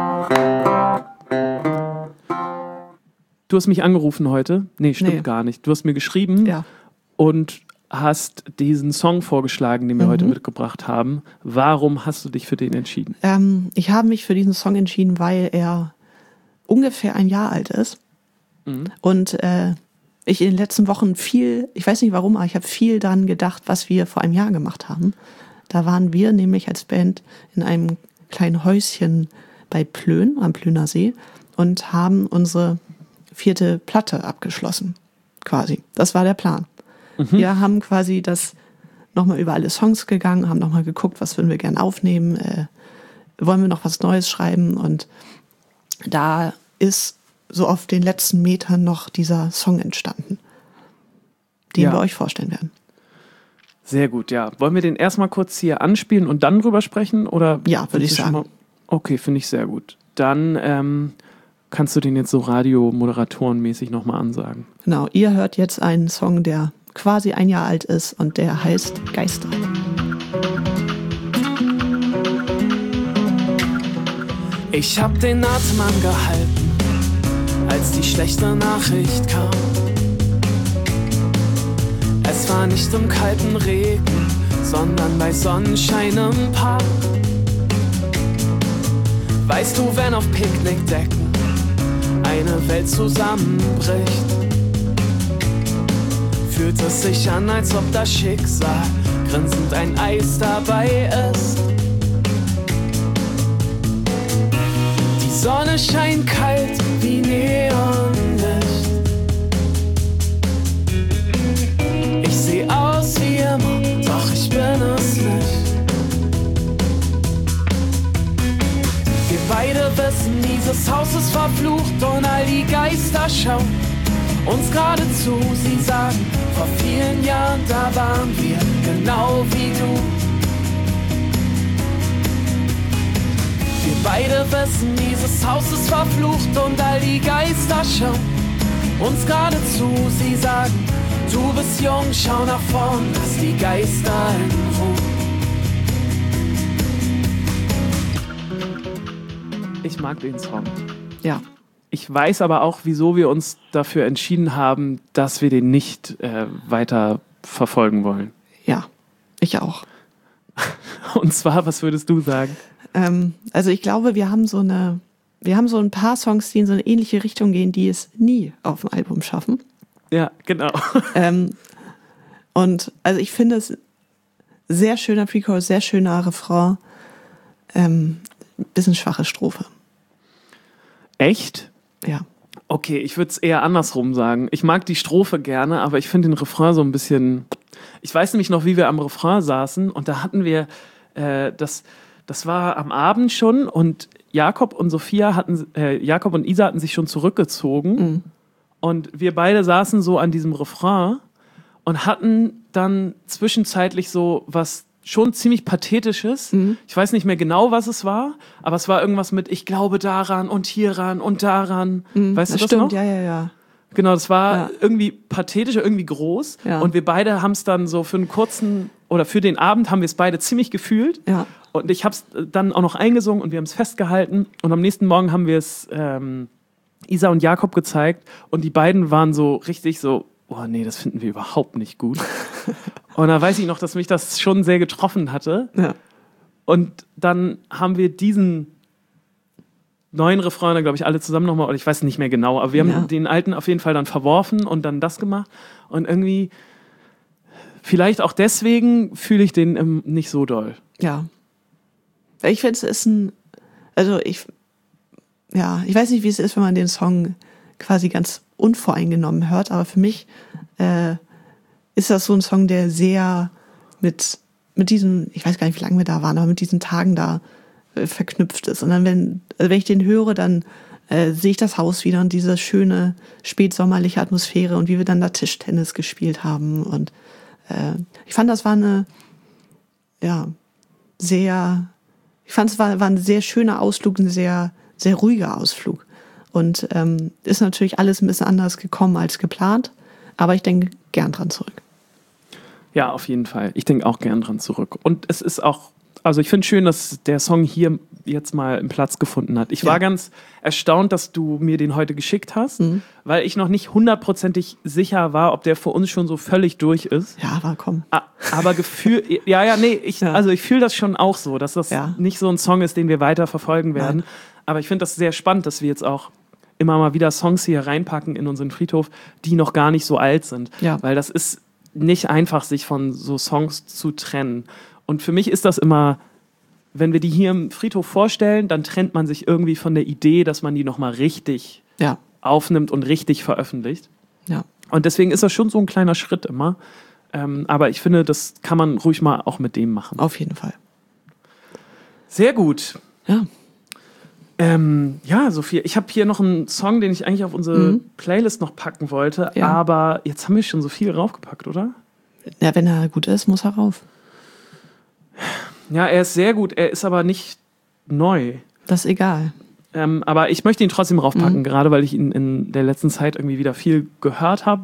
Du hast mich angerufen heute. Nee, stimmt nee. gar nicht. Du hast mir geschrieben ja. und hast diesen Song vorgeschlagen, den wir mhm. heute mitgebracht haben. Warum hast du dich für den entschieden? Ähm, ich habe mich für diesen Song entschieden, weil er ungefähr ein Jahr alt ist. Mhm. Und äh, ich in den letzten Wochen viel, ich weiß nicht warum, aber ich habe viel daran gedacht, was wir vor einem Jahr gemacht haben. Da waren wir nämlich als Band in einem kleinen Häuschen bei Plön, am Plöner See, und haben unsere vierte Platte abgeschlossen, quasi. Das war der Plan. Mhm. Wir haben quasi das nochmal über alle Songs gegangen, haben nochmal geguckt, was würden wir gerne aufnehmen, äh, wollen wir noch was Neues schreiben, und da ist so auf den letzten Metern noch dieser Song entstanden, den ja. wir euch vorstellen werden. Sehr gut, ja. Wollen wir den erstmal kurz hier anspielen und dann drüber sprechen? Oder ja, würde ich sagen. Mal... Okay, finde ich sehr gut. Dann ähm, kannst du den jetzt so radiomoderatorenmäßig nochmal ansagen. Genau, ihr hört jetzt einen Song, der quasi ein Jahr alt ist und der heißt Geister. Ich hab den Atem angehalten, als die schlechte Nachricht kam. Es war nicht im kalten Regen, sondern bei Sonnenschein im Park. Weißt du, wenn auf Picknickdecken eine Welt zusammenbricht, fühlt es sich an, als ob das Schicksal grinsend ein Eis dabei ist. Die Sonne scheint kalt wie Neonlicht. Ich seh aus wie immer, doch ich bin es nicht. Wir beide wissen, dieses Haus ist verflucht und all die Geister schauen uns gerade zu. Sie sagen, vor vielen Jahren, da waren wir genau wie du. Wir beide wissen, dieses Haus ist verflucht und all die Geister schauen uns gerade zu. Sie sagen, du bist jung, schau nach vorn, lass die Geister in Ruhe. Ich mag den Song. Ja. Ich weiß aber auch, wieso wir uns dafür entschieden haben, dass wir den nicht äh, weiter verfolgen wollen. Ja, ich auch. Und zwar, was würdest du sagen? Ähm, also ich glaube, wir haben so eine, wir haben so ein paar Songs, die in so eine ähnliche Richtung gehen, die es nie auf dem Album schaffen. Ja, genau. Ähm, und also ich finde es sehr schöner Pre-Chorus, sehr schöner Refrain, ähm, bisschen schwache Strophe. Echt? Ja. Okay, ich würde es eher andersrum sagen. Ich mag die Strophe gerne, aber ich finde den Refrain so ein bisschen... Ich weiß nämlich noch, wie wir am Refrain saßen und da hatten wir, äh, das, das war am Abend schon und Jakob und Sophia hatten, äh, Jakob und Isa hatten sich schon zurückgezogen mhm. und wir beide saßen so an diesem Refrain und hatten dann zwischenzeitlich so was schon ziemlich Pathetisches. Mhm. Ich weiß nicht mehr genau, was es war, aber es war irgendwas mit ich glaube daran und hieran und daran. Mhm, weißt das du das stimmt, noch? Ja, ja, ja. Genau, das war Ja. irgendwie pathetisch, irgendwie groß. Ja. Und wir beide haben es dann so für einen kurzen, oder für den Abend haben wir es beide ziemlich gefühlt. Ja. Und ich habe es dann auch noch eingesungen und wir haben es festgehalten. Und am nächsten Morgen haben wir es ähm, Isa und Jakob gezeigt. Und die beiden waren so richtig so, oh nee, das finden wir überhaupt nicht gut. Und da weiß ich noch, dass mich das schon sehr getroffen hatte. Ja. Und dann haben wir diesen neuen Refrain dann, glaube ich, alle zusammen nochmal, oder ich weiß nicht mehr genau, aber wir haben Ja. den alten auf jeden Fall dann verworfen und dann das gemacht. Und irgendwie, vielleicht auch deswegen fühle ich den ähm, nicht so doll. Ja. Ich finde, es ist ein, also ich, ja, ich weiß nicht, wie es ist, wenn man den Song quasi ganz unvoreingenommen hört, aber für mich äh, ist das so ein Song, der sehr mit, mit diesen, ich weiß gar nicht, wie lange wir da waren, aber mit diesen Tagen da äh, verknüpft ist. Und dann, wenn, also wenn ich den höre, dann äh, sehe ich das Haus wieder und diese schöne spätsommerliche Atmosphäre und wie wir dann da Tischtennis gespielt haben. Und äh, ich fand, das war eine, ja, sehr, ich fand, es war, war ein sehr schöner Ausflug, ein sehr, sehr ruhiger Ausflug. Und ähm, ist natürlich alles ein bisschen anders gekommen als geplant, aber ich denke gern dran zurück. Ja, auf jeden Fall. Ich denke auch gern dran zurück. Und es ist auch, also ich finde schön, dass der Song hier jetzt mal einen Platz gefunden hat. Ich Ja. war ganz erstaunt, dass du mir den heute geschickt hast, Mhm. weil ich noch nicht hundertprozentig sicher war, ob der für uns schon so völlig durch ist. Ja, aber komm. Ah, aber Gefühl, ja, ja, nee, ich, Ja. also ich fühle das schon auch so, dass das Ja. nicht so ein Song ist, den wir weiter verfolgen werden. Nein. Aber ich finde das sehr spannend, dass wir jetzt auch immer mal wieder Songs hier reinpacken in unseren Friedhof, die noch gar nicht so alt sind. Ja. Weil das ist nicht einfach, sich von so Songs zu trennen. Und für mich ist das immer, wenn wir die hier im Friedhof vorstellen, dann trennt man sich irgendwie von der Idee, dass man die nochmal richtig Ja, aufnimmt und richtig veröffentlicht. ja. Und deswegen ist das schon so ein kleiner Schritt immer. Ähm, aber ich finde, das kann man ruhig mal auch mit dem machen. Auf jeden Fall. Sehr gut. Ja. Ähm, ja, Sophia, ich habe hier noch einen Song, den ich eigentlich auf unsere Mhm. Playlist noch packen wollte, Ja. aber jetzt haben wir schon so viel raufgepackt, oder? Ja, wenn er gut ist, muss er rauf. Ja, er ist sehr gut, er ist aber nicht neu. Das ist egal. Ähm, aber ich möchte ihn trotzdem raufpacken, Mhm. gerade weil ich ihn in der letzten Zeit irgendwie wieder viel gehört habe.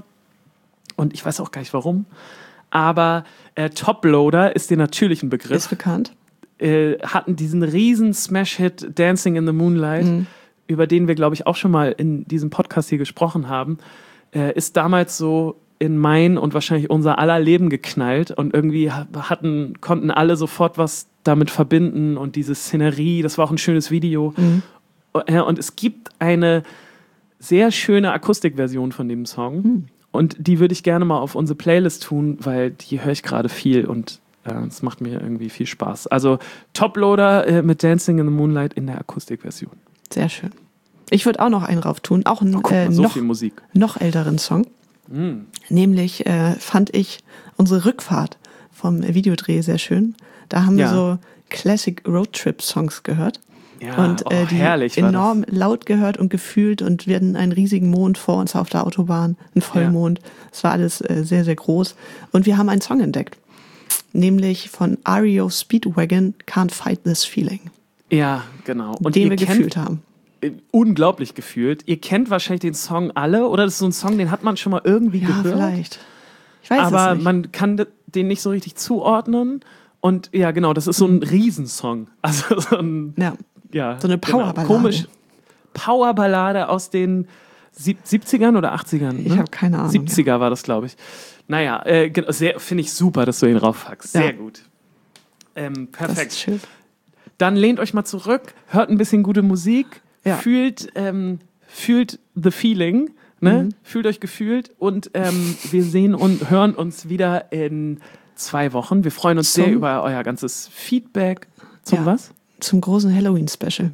Und ich weiß auch gar nicht warum. Aber äh, Toploader ist dir natürlich ein Begriff. Ist bekannt. Äh, hatten diesen riesen Smash-Hit Dancing in the Moonlight, Mhm. über den wir, glaube ich, auch schon mal in diesem Podcast hier gesprochen haben, äh, ist damals so in mein und wahrscheinlich unser aller Leben geknallt und irgendwie hatten, konnten alle sofort was damit verbinden und diese Szenerie, das war auch ein schönes Video. Mhm. Ja, und es gibt eine sehr schöne Akustikversion von dem Song Mhm. und die würde ich gerne mal auf unsere Playlist tun, weil die höre ich gerade viel und es äh, macht mir irgendwie viel Spaß. Also Toploader äh, mit Dancing in the Moonlight in der Akustikversion. Sehr schön. Ich würde auch noch einen rauf tun. Auch einen Oh, guck äh, mal, so noch, viel Musik. noch älteren Song. Mm. Nämlich äh, fand ich unsere Rückfahrt vom Videodreh sehr schön. Da haben Ja. wir so Classic Roadtrip-Songs gehört. Ja, und äh, oh, die herrlich war enorm das. laut gehört und gefühlt und wir hatten einen riesigen Mond vor uns auf der Autobahn, einen Vollmond. Es war alles äh, sehr, sehr groß. Und wir haben einen Song entdeckt, nämlich von R E O Speedwagon, Can't Fight This Feeling, Ja, genau. Und den ihr wir kennt, gefühlt haben. äh, unglaublich gefühlt. Ihr kennt wahrscheinlich den Song alle oder das ist so ein Song, den hat man schon mal irgendwie Ja, gehört. vielleicht. Ich weiß aber es nicht. man kann de- den nicht so richtig zuordnen. Und ja, genau, das ist so ein Riesensong. Also so ein, ja, ja, so eine genau, Powerballade. komisch. Powerballade aus den sieb- siebzigern oder achtzigern? Ich ne? habe keine Ahnung. siebziger war das, glaube ich. Naja, äh, genau, sehr- finde ich super, dass du ihn raufpackst. Sehr Ja. gut. Ähm, Ja. Das perfekt. ist schön. Dann lehnt euch mal zurück, hört ein bisschen gute Musik, Ja. fühlt, ähm, fühlt the feeling, ne? Mhm. Fühlt euch gefühlt und ähm, wir sehen und hören uns wieder in zwei Wochen. Wir freuen uns Zum- sehr über euer ganzes Feedback. Zum Ja. was? Zum großen Halloween-Special.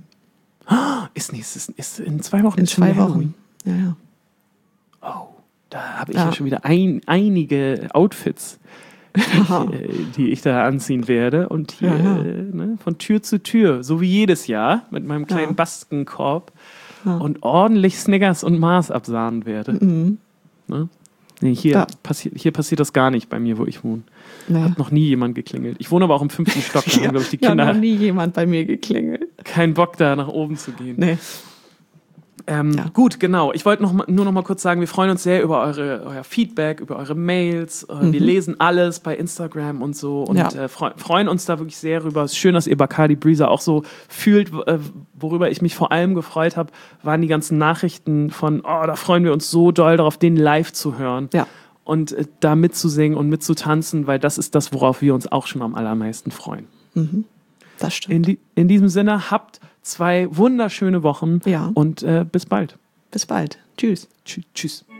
Ist nächstes, ist in zwei Wochen. In ist schon zwei wieder Wochen. Ja, ja. Halloween. Oh, da habe ich ja. Ja. schon wieder ein, einige Outfits, die, äh, die ich da anziehen werde. Und hier Ja, ja. Äh, ne, von Tür zu Tür, so wie jedes Jahr, mit meinem kleinen Ja. Baskenkorb Ja. und ordentlich Snickers und Mars absahnen werde. Mhm. Ne? Nee, hier, Ja. passiert, hier passiert das gar nicht bei mir, wo ich wohne. Ja. Hat noch nie jemand geklingelt. Ich wohne aber auch im fünften Stock. Da haben, glaube ich, die Ja, Kinder noch nie jemand bei mir geklingelt. keinen Bock, da nach oben zu gehen. Nee. Ähm, ja. Gut, genau. Ich wollte noch mal, nur noch mal kurz sagen, wir freuen uns sehr über eure, euer Feedback, über eure Mails. Äh, mhm. Wir lesen alles bei Instagram und so und ja. äh, freu, freuen uns da wirklich sehr rüber. Es ist schön, dass ihr Bacardi Breezer auch so fühlt. Äh, worüber ich mich vor allem gefreut habe, waren die ganzen Nachrichten von, oh, da freuen wir uns so doll darauf, den live zu hören. Ja. Und äh, da mitzusingen und mitzutanzen, weil das ist das, worauf wir uns auch schon am allermeisten freuen. Mhm. Das stimmt. In, die, in diesem Sinne, habt zwei wunderschöne Wochen ja. und äh, bis bald. Bis bald. Tschüss. Tschüss. Tschüss.